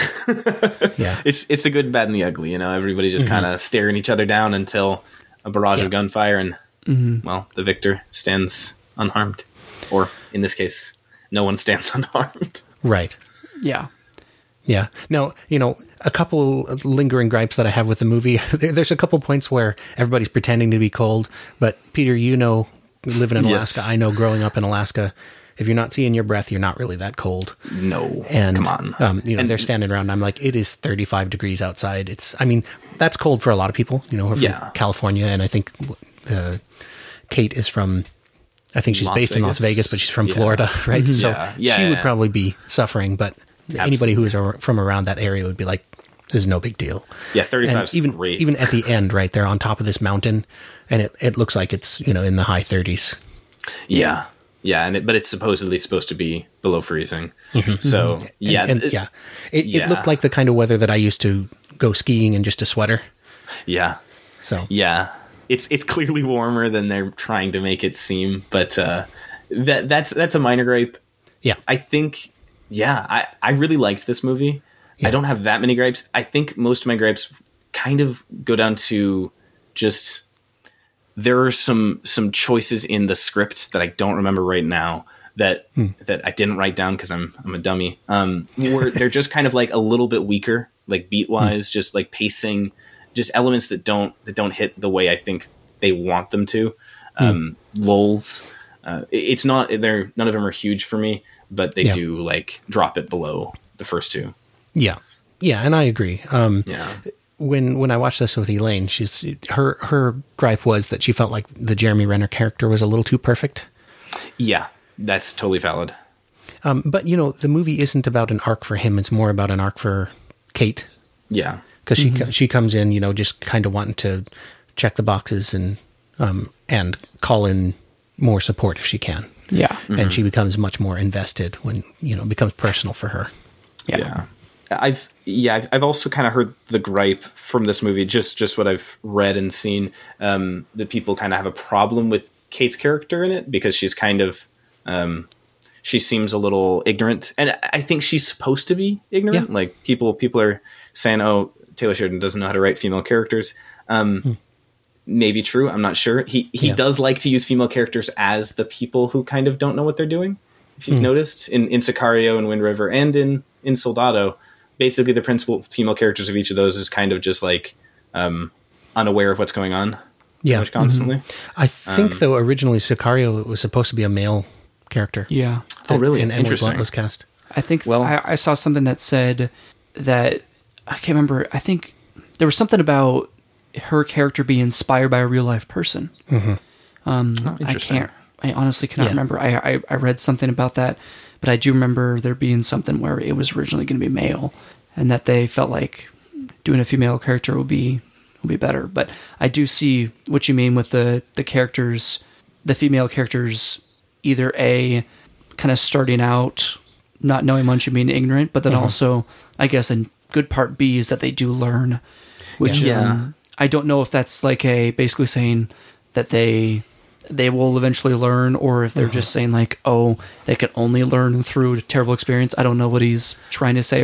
Yeah, it's it's the good, bad, and the ugly. You know, everybody just mm-hmm. kind of staring each other down until a barrage yeah. of gunfire, and mm-hmm. well, the victor stands unharmed, or in this case, no one stands unharmed. Right. Yeah. Yeah. Now, you know, a couple lingering gripes that I have with the movie. There's a couple points where everybody's pretending to be cold, but Peter, you know, living in Alaska, yes. I know growing up in Alaska, if you're not seeing your breath, you're not really that cold. No. And, come on. Um, you know, and, they're standing around and I'm like, it is thirty-five degrees outside. It's, I mean, that's cold for a lot of people, you know, we're from yeah. California. And I think uh, Kate is from, I think she's Las based Vegas. in Las Vegas, but she's from yeah. Florida, right? Mm-hmm. So yeah. Yeah, she yeah, would yeah. probably be suffering, but Absolutely. Anybody who is from around that area would be like, this is no big deal. Yeah, thirty-five is even, great. Even at the end, right, they're on top of this mountain, and it, it looks like it's, you know, in the high thirties. Yeah. Yeah, and it, but it's supposedly supposed to be below freezing. Mm-hmm. So, mm-hmm. yeah. And, and, it, yeah. It, yeah. it looked like the kind of weather that I used to go skiing in just a sweater. Yeah. So. Yeah. It's it's clearly warmer than they're trying to make it seem, but uh, that that's that's a minor gripe. Yeah. I think, yeah, I, I really liked this movie. Yeah. I don't have that many gripes. I think most of my gripes kind of go down to just there are some some choices in the script that I don't remember right now that hmm. that I didn't write down because I'm I'm a dummy. Um, where they're just kind of like a little bit weaker, like beat wise, hmm. just like pacing, just elements that don't that don't hit the way I think they want them to. Um, hmm. Lulls. Uh, it, it's not. They're none of them are huge for me, but they yeah. do like drop it below the first two. Yeah, yeah, and I agree. Um, yeah. When when I watched this with Elaine, she's her her gripe was that she felt like the Jeremy Renner character was a little too perfect. Yeah, that's totally valid. Um, but you know, the movie isn't about an arc for him; it's more about an arc for Kate. Yeah, because mm-hmm. she she comes in, you know, just kind of wanting to check the boxes and um, and call in more support if she can. Yeah, and mm-hmm. she becomes much more invested when, you know, it becomes personal for her. Yeah. yeah. I've yeah I've, I've also kind of heard the gripe from this movie, just just what I've read and seen, um, that people kind of have a problem with Kate's character in it because she's kind of um, she seems a little ignorant, and I think she's supposed to be ignorant. Yeah. Like people people are saying, oh, Taylor Sheridan doesn't know how to write female characters. Um, hmm. Maybe true. I'm not sure. He he yeah. does like to use female characters as the people who kind of don't know what they're doing. If you've hmm. noticed in, in Sicario and Wind River and in in Soldado. Basically, the principal female characters of each of those is kind of just like um, unaware of what's going on. Yeah, constantly. Mm-hmm. I think um, though originally Sicario was supposed to be a male character. Yeah. Oh, really? And Emily Interesting. Blunt was cast. I think. Well, I, I saw something that said that I can't remember. I think there was something about her character being inspired by a real life person. Mm-hmm. Um, oh, I can't. I honestly cannot yeah. remember. I, I I read something about that. But I do remember there being something where it was originally going to be male, and that they felt like doing a female character would be would be better. But I do see what you mean with the, the characters, the female characters, either A, kind of starting out not knowing much and being ignorant, but then mm-hmm. also, I guess, a good part B is that they do learn, which yeah. um, I don't know if that's like a basically saying that they... they will eventually learn, or if they're mm-hmm. just saying like, oh, they can only learn through a terrible experience. I don't know what he's trying to say, or if he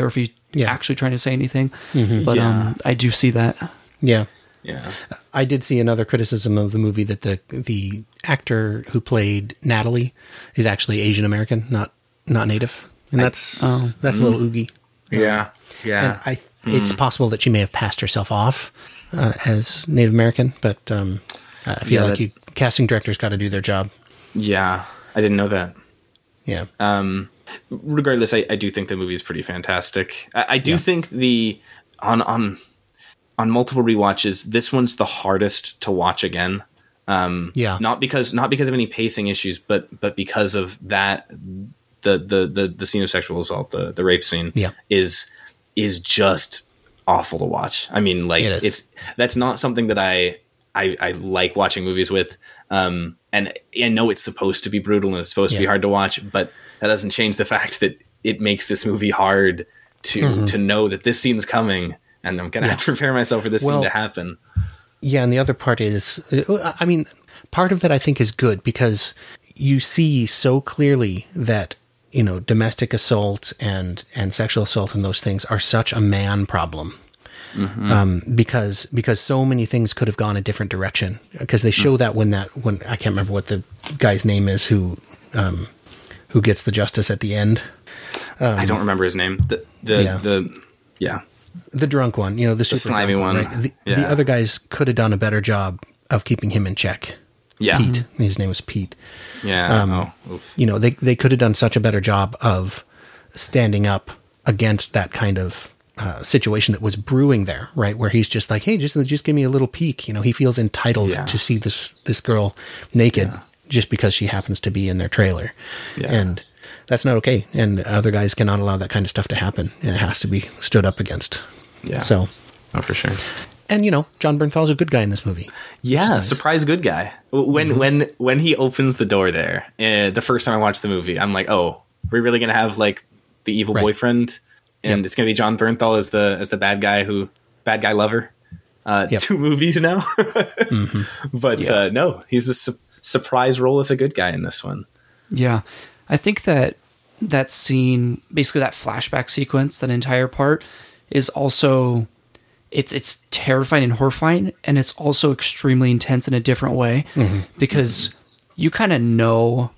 Yeah. actually trying to say anything. But Yeah. um, I do see that. Yeah. Yeah. I did see another criticism of the movie that the the actor who played Natalie is actually Asian American, not not native, and that's oh. that's a little oogie. Yeah. Yeah. And I, it's possible that she may have passed herself off uh, as Native American, but um, I feel Yeah, like that- you, casting directors got to do their job. Yeah. I didn't know that. Yeah, Um, regardless, I, I do think the movie is pretty fantastic. I, I do Yeah. think the on on on multiple rewatches, this one's the hardest to watch again. Um, Yeah. not because not because of any pacing issues, but but because of that the the the, the scene of sexual assault, the the rape scene, Yeah. is is just awful to watch. I mean, like It is. it's that's not something that I. I, I like watching movies with, um, and I know it's supposed to be brutal and it's supposed to be Yeah. hard to watch, but that doesn't change the fact that it makes this movie hard to Mm-hmm. to know that this scene's coming, and I'm gonna have to prepare myself for this Well- scene to happen. yeah, and the other part is, uh, I mean, part of that I think is good because you see so clearly that you know domestic assault and and sexual assault and those things are such a man problem. Um, because because so many things could have gone a different direction. Because they show that when that when I can't remember what the guy's name is who um, who gets the justice at the end. I don't remember his name. The the Yeah. the yeah The drunk one, you know, the, super slimy drunk one. Right? The, Yeah. the other guys could have done a better job of keeping him in check. yeah Pete, his name was Pete. yeah. Um, oh, oof. You know, they they could have done such a better job of standing up against that kind of uh, situation that was brewing there, right? Where he's just like, hey, just just give me a little peek. You know, he feels entitled Yeah. to see this this girl naked just because she happens to be in their trailer, Yeah. and that's not okay. And other guys cannot allow that kind of stuff to happen, and it has to be stood up against. Yeah. So, Oh, for sure. and you know, John Bernthal's a good guy in this movie. Yeah, surprise good guy. When Mm-hmm. when when he opens the door there, uh, the first time I watched the movie, I'm like, oh, we're really gonna have like the evil Right. boyfriend, and Yep. it's gonna be John Bernthal as the as the bad guy who bad guy lover. Uh, Yep. Two movies now, but Yeah. uh, no, he's the su- surprise role as a good guy in this one. Yeah. I think that that scene, basically that flashback sequence, that entire part is also it's it's terrifying and horrifying, and it's also extremely intense in a different way because you kind of know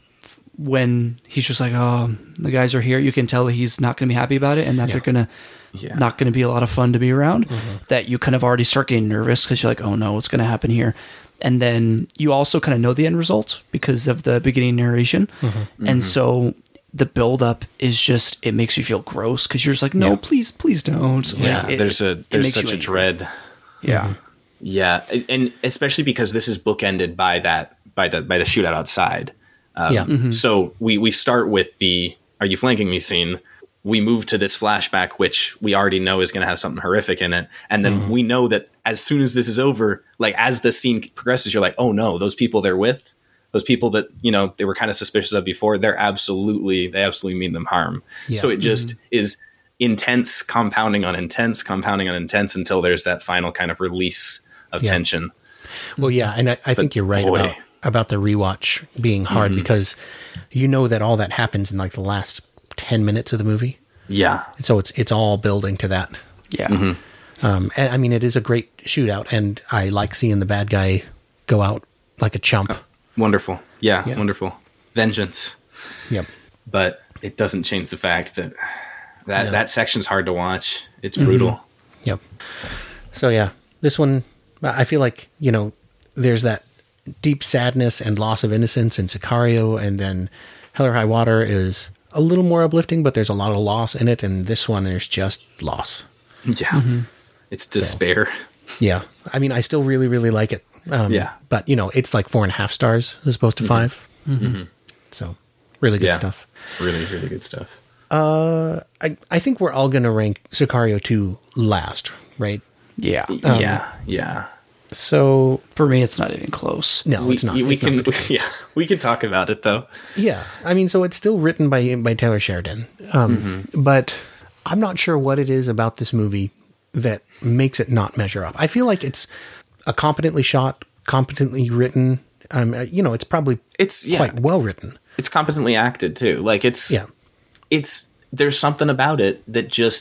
when he's just like, oh, the guys are here, you can tell that he's not going to be happy about it and that Yeah. they're going to Yeah. not going to be a lot of fun to be around, that you kind of already start getting nervous because you're like, oh no, what's going to happen here? And then you also kind of know the end result because of the beginning narration. And so the buildup is just, it makes you feel gross because you're just like, no, Yeah. please, please don't. Like, Yeah, it- there's a it there's makes you such a angry. dread. Yeah. Yeah, and especially because this is bookended by that by the by the shootout outside. Um, Yeah. So we we start with the "Are you flanking me?" scene. We move to this flashback, which we already know is going to have something horrific in it, and then we know that as soon as this is over, like as the scene progresses, you're like, "Oh no, those people they're with, those people that you know they were kind of suspicious of before, they're absolutely they absolutely mean them harm." Yeah. So it just is intense, compounding on intense, compounding on intense until there's that final kind of release of Yeah. tension. Well, yeah, and I, I think you're right boy. about about the rewatch being hard because you know that all that happens in like the last ten minutes of the movie, Yeah, and so it's it's all building to that. Yeah. Um, and I mean, it is a great shootout, and I like seeing the bad guy go out like a chump. wonderful. Yeah, Yeah. wonderful. Vengeance. Yep. But it doesn't change the fact that that, No. that section's hard to watch. It's brutal. Yep. So yeah, this one, I feel like, you know, there's that deep sadness and loss of innocence in Sicario, and then Hell or High Water is a little more uplifting, but there's a lot of loss in it, and this one there's just loss. Yeah. It's despair. Yeah. I mean, I still really, really like it. Um, Yeah. But, you know, it's like four and a half stars as opposed to five. So, really good Yeah. stuff. Really, really good stuff. I, I think we're all going to rank Sicario two last, right? Yeah. yeah, yeah. So, For me, it's not even close. no, we it's not. we it's not can yeah we can talk about it though. Yeah, I mean, so it's still written by by Taylor Sheridan, um, but I'm not sure what it is about this movie that makes it not measure up. I feel like it's a competently shot, competently written. Um, uh, you know, it's probably It's yeah, quite well written. it's competently acted too. Like it's Yeah, it's there's something about it that just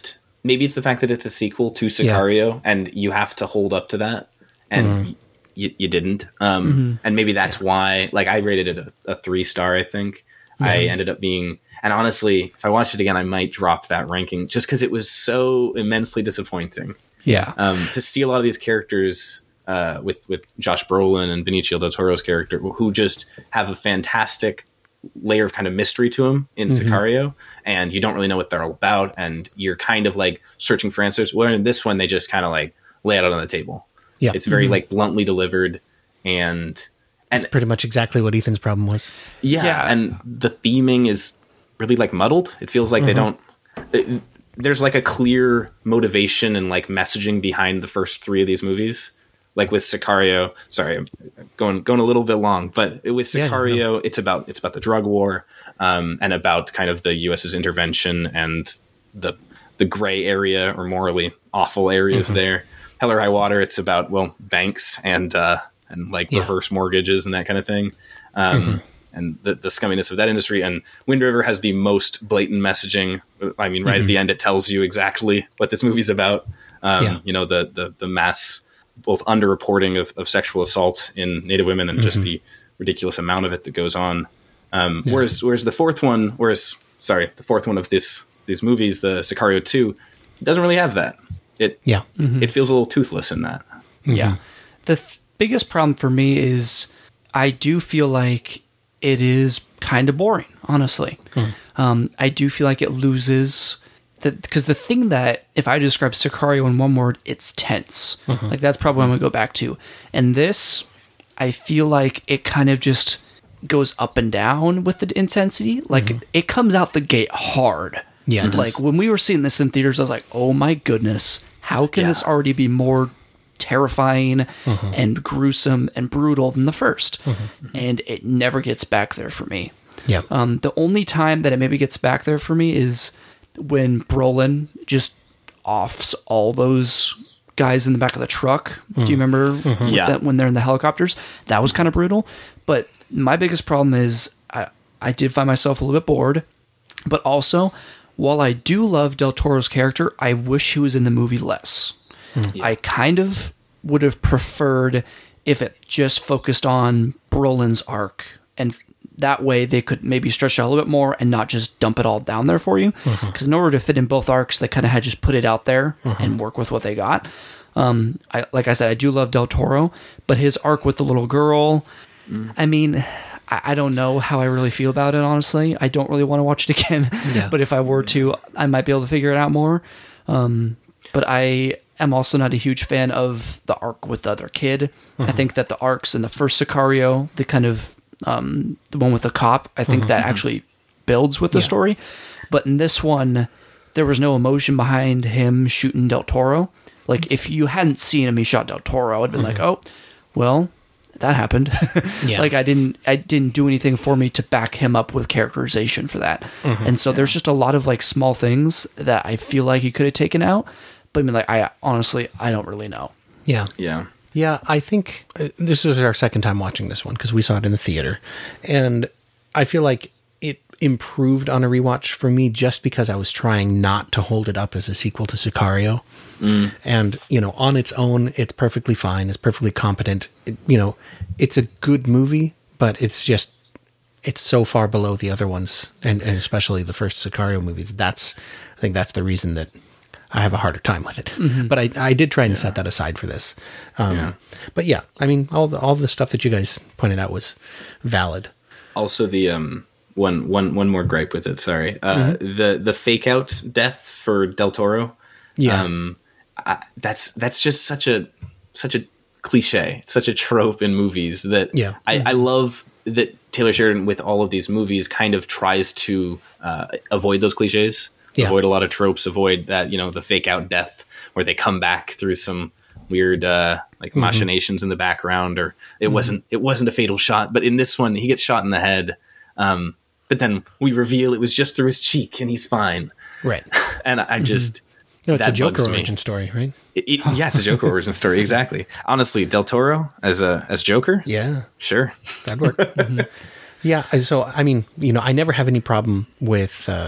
maybe it's the fact that it's a sequel to Sicario, yeah. and you have to hold up to that, and mm. y- you didn't. Um, mm-hmm. And maybe that's yeah. why. Like, I rated it a, a three star. I think mm-hmm. I ended up being. And honestly, if I watched it again, I might drop that ranking just because it was so immensely disappointing. Yeah. Um, to see a lot of these characters uh, with with Josh Brolin and Benicio del Toro's character, who just have a fantastic layer of kind of mystery to them in mm-hmm. Sicario, and you don't really know what they're all about, and you're kind of like searching for answers. Where in this one, they just kind of like lay it out on the table. Yeah, it's very mm-hmm. like bluntly delivered, and and it's pretty much exactly what Ethan's problem was. Yeah, yeah. And the theming is really like muddled. It feels like mm-hmm. they don't. It, there's like a clear motivation and like messaging behind the first three of these movies. Like with Sicario, sorry, I'm going going a little bit long, but with Sicario, yeah, no. it's about it's about the drug war um, and about kind of the U S's intervention and the the gray area or morally awful areas mm-hmm. there. Hell or High Water, it's about well banks and uh, and like yeah. reverse mortgages and that kind of thing, um, mm-hmm. and the, the scumminess of that industry. And Wind River has the most blatant messaging. I mean, right mm-hmm. at the end, it tells you exactly what this movie's about. Um, yeah. You know, the the the mass. Both underreporting of, of sexual assault in Native women and mm-hmm. just the ridiculous amount of it that goes on. Um, yeah. Whereas, whereas the fourth one, whereas sorry, the fourth one of this these movies, the Sicario two, doesn't really have that. It yeah, mm-hmm. it feels a little toothless in that. Mm-hmm. Yeah, the th- biggest problem for me is I do feel like it is kind of boring. Honestly, mm. um, I do feel like it loses. Because the, the thing that, if I describe Sicario in one word, it's tense. Mm-hmm. Like, that's probably what I'm going to go back to. And this, I feel like it kind of just goes up and down with the intensity. Like, mm-hmm. it comes out the gate hard. Yeah. And like, when we were seeing this in theaters, I was like, oh my goodness, how can yeah. this already be more terrifying mm-hmm. and gruesome and brutal than the first? Mm-hmm. And it never gets back there for me. Yeah. Um, the only time that it maybe gets back there for me is when Brolin just offs all those guys in the back of the truck. Mm. Do you remember mm-hmm. yeah. that when they're in the helicopters? That was kind of brutal. But my biggest problem is I, I did find myself a little bit bored. But also, while I do love Del Toro's character, I wish he was in the movie less. Mm. Yeah. I kind of would have preferred if it just focused on Brolin's arc, and that way they could maybe stretch it out a little bit more and not just dump it all down there for you. Because mm-hmm. in order to fit in both arcs, they kind of had to just put it out there mm-hmm. and work with what they got. Um, I, like I said, I do love Del Toro, but his arc with the little girl, mm. I mean, I, I don't know how I really feel about it, honestly. I don't really want to watch it again. Yeah. But if I were to, I might be able to figure it out more. Um, but I am also not a huge fan of the arc with the other kid. Mm-hmm. I think that the arcs in the first Sicario, the kind of Um, the one with the cop, I think mm-hmm. that actually builds with the yeah. story. But in this one, there was no emotion behind him shooting Del Toro. Like, if you hadn't seen him, he shot Del Toro, I'd been mm-hmm. like, oh, well, that happened. yeah. Like, I didn't, I didn't do anything for me to back him up with characterization for that. Mm-hmm. And so yeah. there's just a lot of, like, small things that I feel like he could have taken out. But I mean, like, I honestly, I don't really know. Yeah. Yeah. Yeah, I think uh, this is our second time watching this one because we saw it in the theater. And I feel like it improved on a rewatch for me just because I was trying not to hold it up as a sequel to Sicario. Mm. And, you know, on its own, it's perfectly fine. It's perfectly competent. It, you know, it's a good movie, but it's just, it's so far below the other ones. And, and especially the first Sicario movie. That's, I think that's the reason that I have a harder time with it, mm-hmm. but I, I did try and yeah. set that aside for this. Um, yeah. But yeah, I mean, all the, all the stuff that you guys pointed out was valid. Also, the um, one, one, one more gripe with it. Sorry, uh, mm-hmm. the the fake out death for Del Toro. Yeah, um, I, that's that's just such a such a cliche, such a trope in movies that yeah. I, mm-hmm. I love that Taylor Sheridan with all of these movies kind of tries to uh, avoid those cliches. Yeah. Avoid a lot of tropes, avoid that, you know, the fake out death where they come back through some weird uh, like mm-hmm. machinations in the background, or it mm-hmm. wasn't it wasn't a fatal shot. But in this one, he gets shot in the head. Um, but then we reveal it was just through his cheek and he's fine. Right. And I just mm-hmm. no, it's that a Joker bugs origin me. story, right? It, it, yeah, it's a Joker origin story. Exactly. Honestly, Del Toro as a as Joker. Yeah, sure, that'd work. mm-hmm. Yeah. So I mean, you know, I never have any problem with. Uh,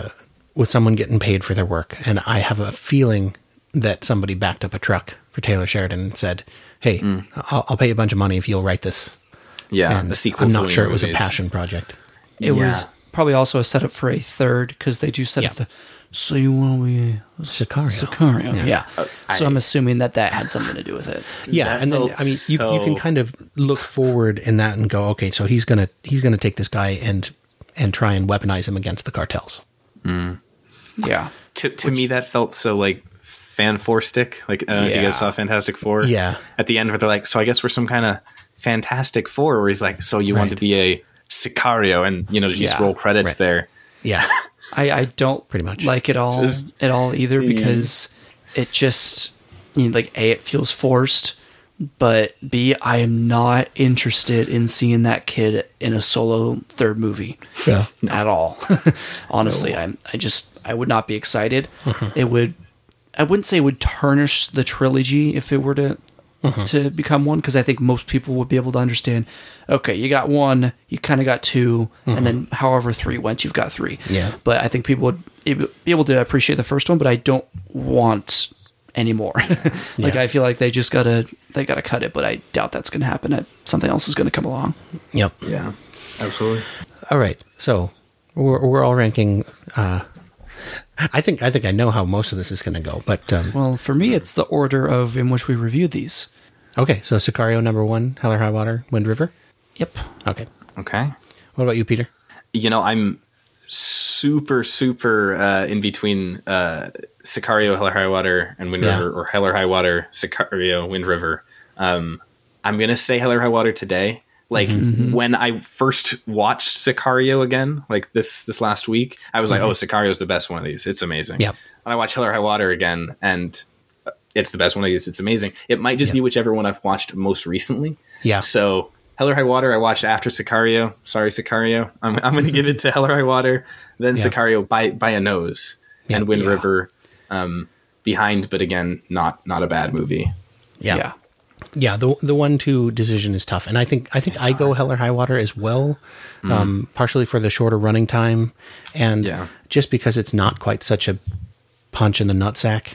with someone getting paid for their work. And I have a feeling that somebody backed up a truck for Taylor Sheridan and said, hey, mm. I'll, I'll pay you a bunch of money if you'll write this. Yeah, and a sequel. I'm not sure it was movies. a passion project. It Yeah. was probably also a setup for a third, because they do set Yeah. up the, so you want to be Sicario. Sicario. Yeah. Yeah. yeah. So I- I'm assuming that that had something to do with it. Yeah, That and then felt I mean, you, you can so- kind of look forward in that and go, okay, so he's gonna he's gonna take this guy and and try and weaponize him against the cartels. Yeah. To to me, that felt so like fan four stick. Like I don't know if you Yeah. guys saw Fantastic Four. Yeah. At the end, where they're like, so I guess we're some kind of Fantastic Four, where he's like, so you want Right. to be a Sicario, and you know, just Yeah. roll credits Right. there. Yeah, I, I don't Pretty much. like it all Just- at all either, because it just, you know, like, A, it feels forced, but B, I am not interested in seeing that kid in a solo third movie yeah, at all. Honestly, I'm I just I would not be excited. It would I wouldn't say it would tarnish the trilogy if it were to to become one, because I think most people would be able to understand, okay, you got one, you kind of got two, and then however three went, you've got three. Yeah. But I think people would be able to appreciate the first one, but I don't want any more. Like, Yeah. I feel like they just gotta they gotta cut it, but I doubt that's gonna happen. Uh, Something else is gonna come along. yep. Yeah, absolutely. All right, so we're we're all ranking. Uh, I think I think I know how most of this is going to go, but um, Well, for me, it's the order of in which we reviewed these. okay. So Sicario number one, Hell or High Water, Wind River. Yep. Okay. Okay. What about you, Peter? You know, I'm super, super uh, in between uh, Sicario, Hell or High Water, and Wind Yeah. River, or Hell or High Water, Sicario, Wind River. Um, I'm going to say Hell or High Water today. Like, when I first watched Sicario again, like this this last week, I was like, oh, Sicario's the best one of these. It's amazing. Yep. And I watched Hell or High Water again, and it's the best one of these. It's amazing. It might just be whichever one I've watched most recently. Yeah. So Hell or High Water, I watched after Sicario. Sorry, Sicario. I'm, I'm going to give it to Hell or High Water, then Yeah. Sicario by by a nose, Yeah. and Wind Yeah. River um, behind, but again, not not a bad movie. Yeah. Yeah. Yeah, the the one two decision is tough, and I think I think I go Hell or High Water as well, um, partially for the shorter running time, and Yeah. just because it's not quite such a punch in the nutsack.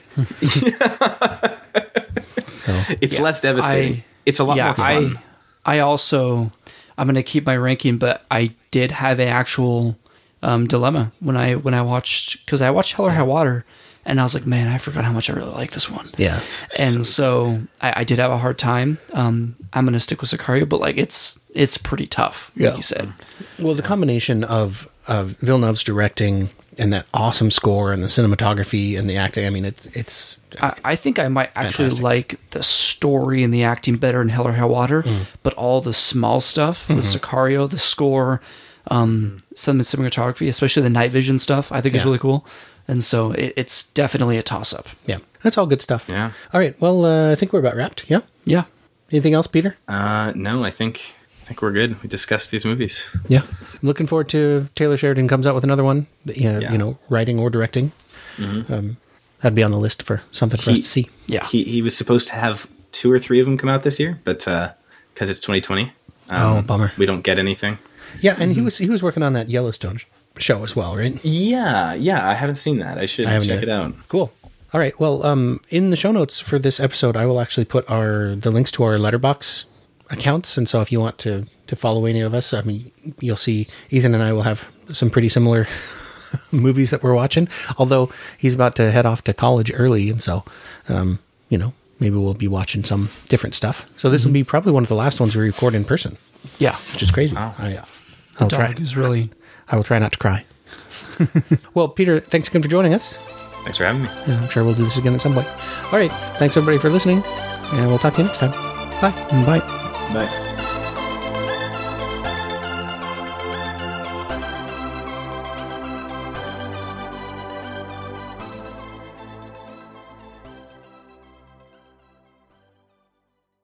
so It's Yeah. less devastating. I- it's a lot yeah, more fun. I I also I'm gonna keep my ranking, but I did have an actual um, dilemma when I when I watched because I watched Hell or High Water, and I was like, man, I forgot how much I really like this one. yeah, And so I, I did have a hard time. Um, I'm gonna stick with Sicario, but like it's it's pretty tough, like Yeah. you said. well, the combination of of Villeneuve's directing and that awesome score and the cinematography and the acting. I mean, it's it's I, I think I might actually Fantastic. like the story and the acting better in Hell or High Water, Mm. but all the small stuff with Mm-hmm. Sicario, the score, um, some of the cinematography, especially the night vision stuff, I think is Yeah. really cool. And so it, it's definitely a toss up. yeah, that's all good stuff. Yeah. All right. Well, uh, I think we're about wrapped. Yeah. Yeah. Anything else, Peter? Uh, no, I think I think we're good. We discussed these movies. Yeah. I'm looking forward to Taylor Sheridan comes out with another one. Yeah, Yeah. you know, writing or directing. Um, that'd be on the list for something for He- us to see. Yeah. He he was supposed to have two or three of them come out this year, but because it's twenty twenty, Oh, bummer. we don't get anything. Yeah, and he was he was working on that Yellowstone sh- show as well, right? Yeah, yeah, I haven't seen that. I should I haven't check either. it out. Cool. All right. Well, um, in the show notes for this episode, I will actually put our the links to our Letterboxd accounts, and so if you want to to follow any of us, I mean, you'll see Ethan and I will have some pretty similar movies that we're watching. Although he's about to head off to college early, and so um, you know, maybe we'll be watching some different stuff. So this will be probably one of the last ones we record in person, Yeah. which is crazy. Wow. I, The I'll dog try. is really. I will try not to cry. Well, Peter, thanks again for joining us. Thanks for having me. Yeah, I'm sure we'll do this again at some point. All right. Thanks, everybody, for listening. And we'll talk to you next time. Bye. Bye. Bye.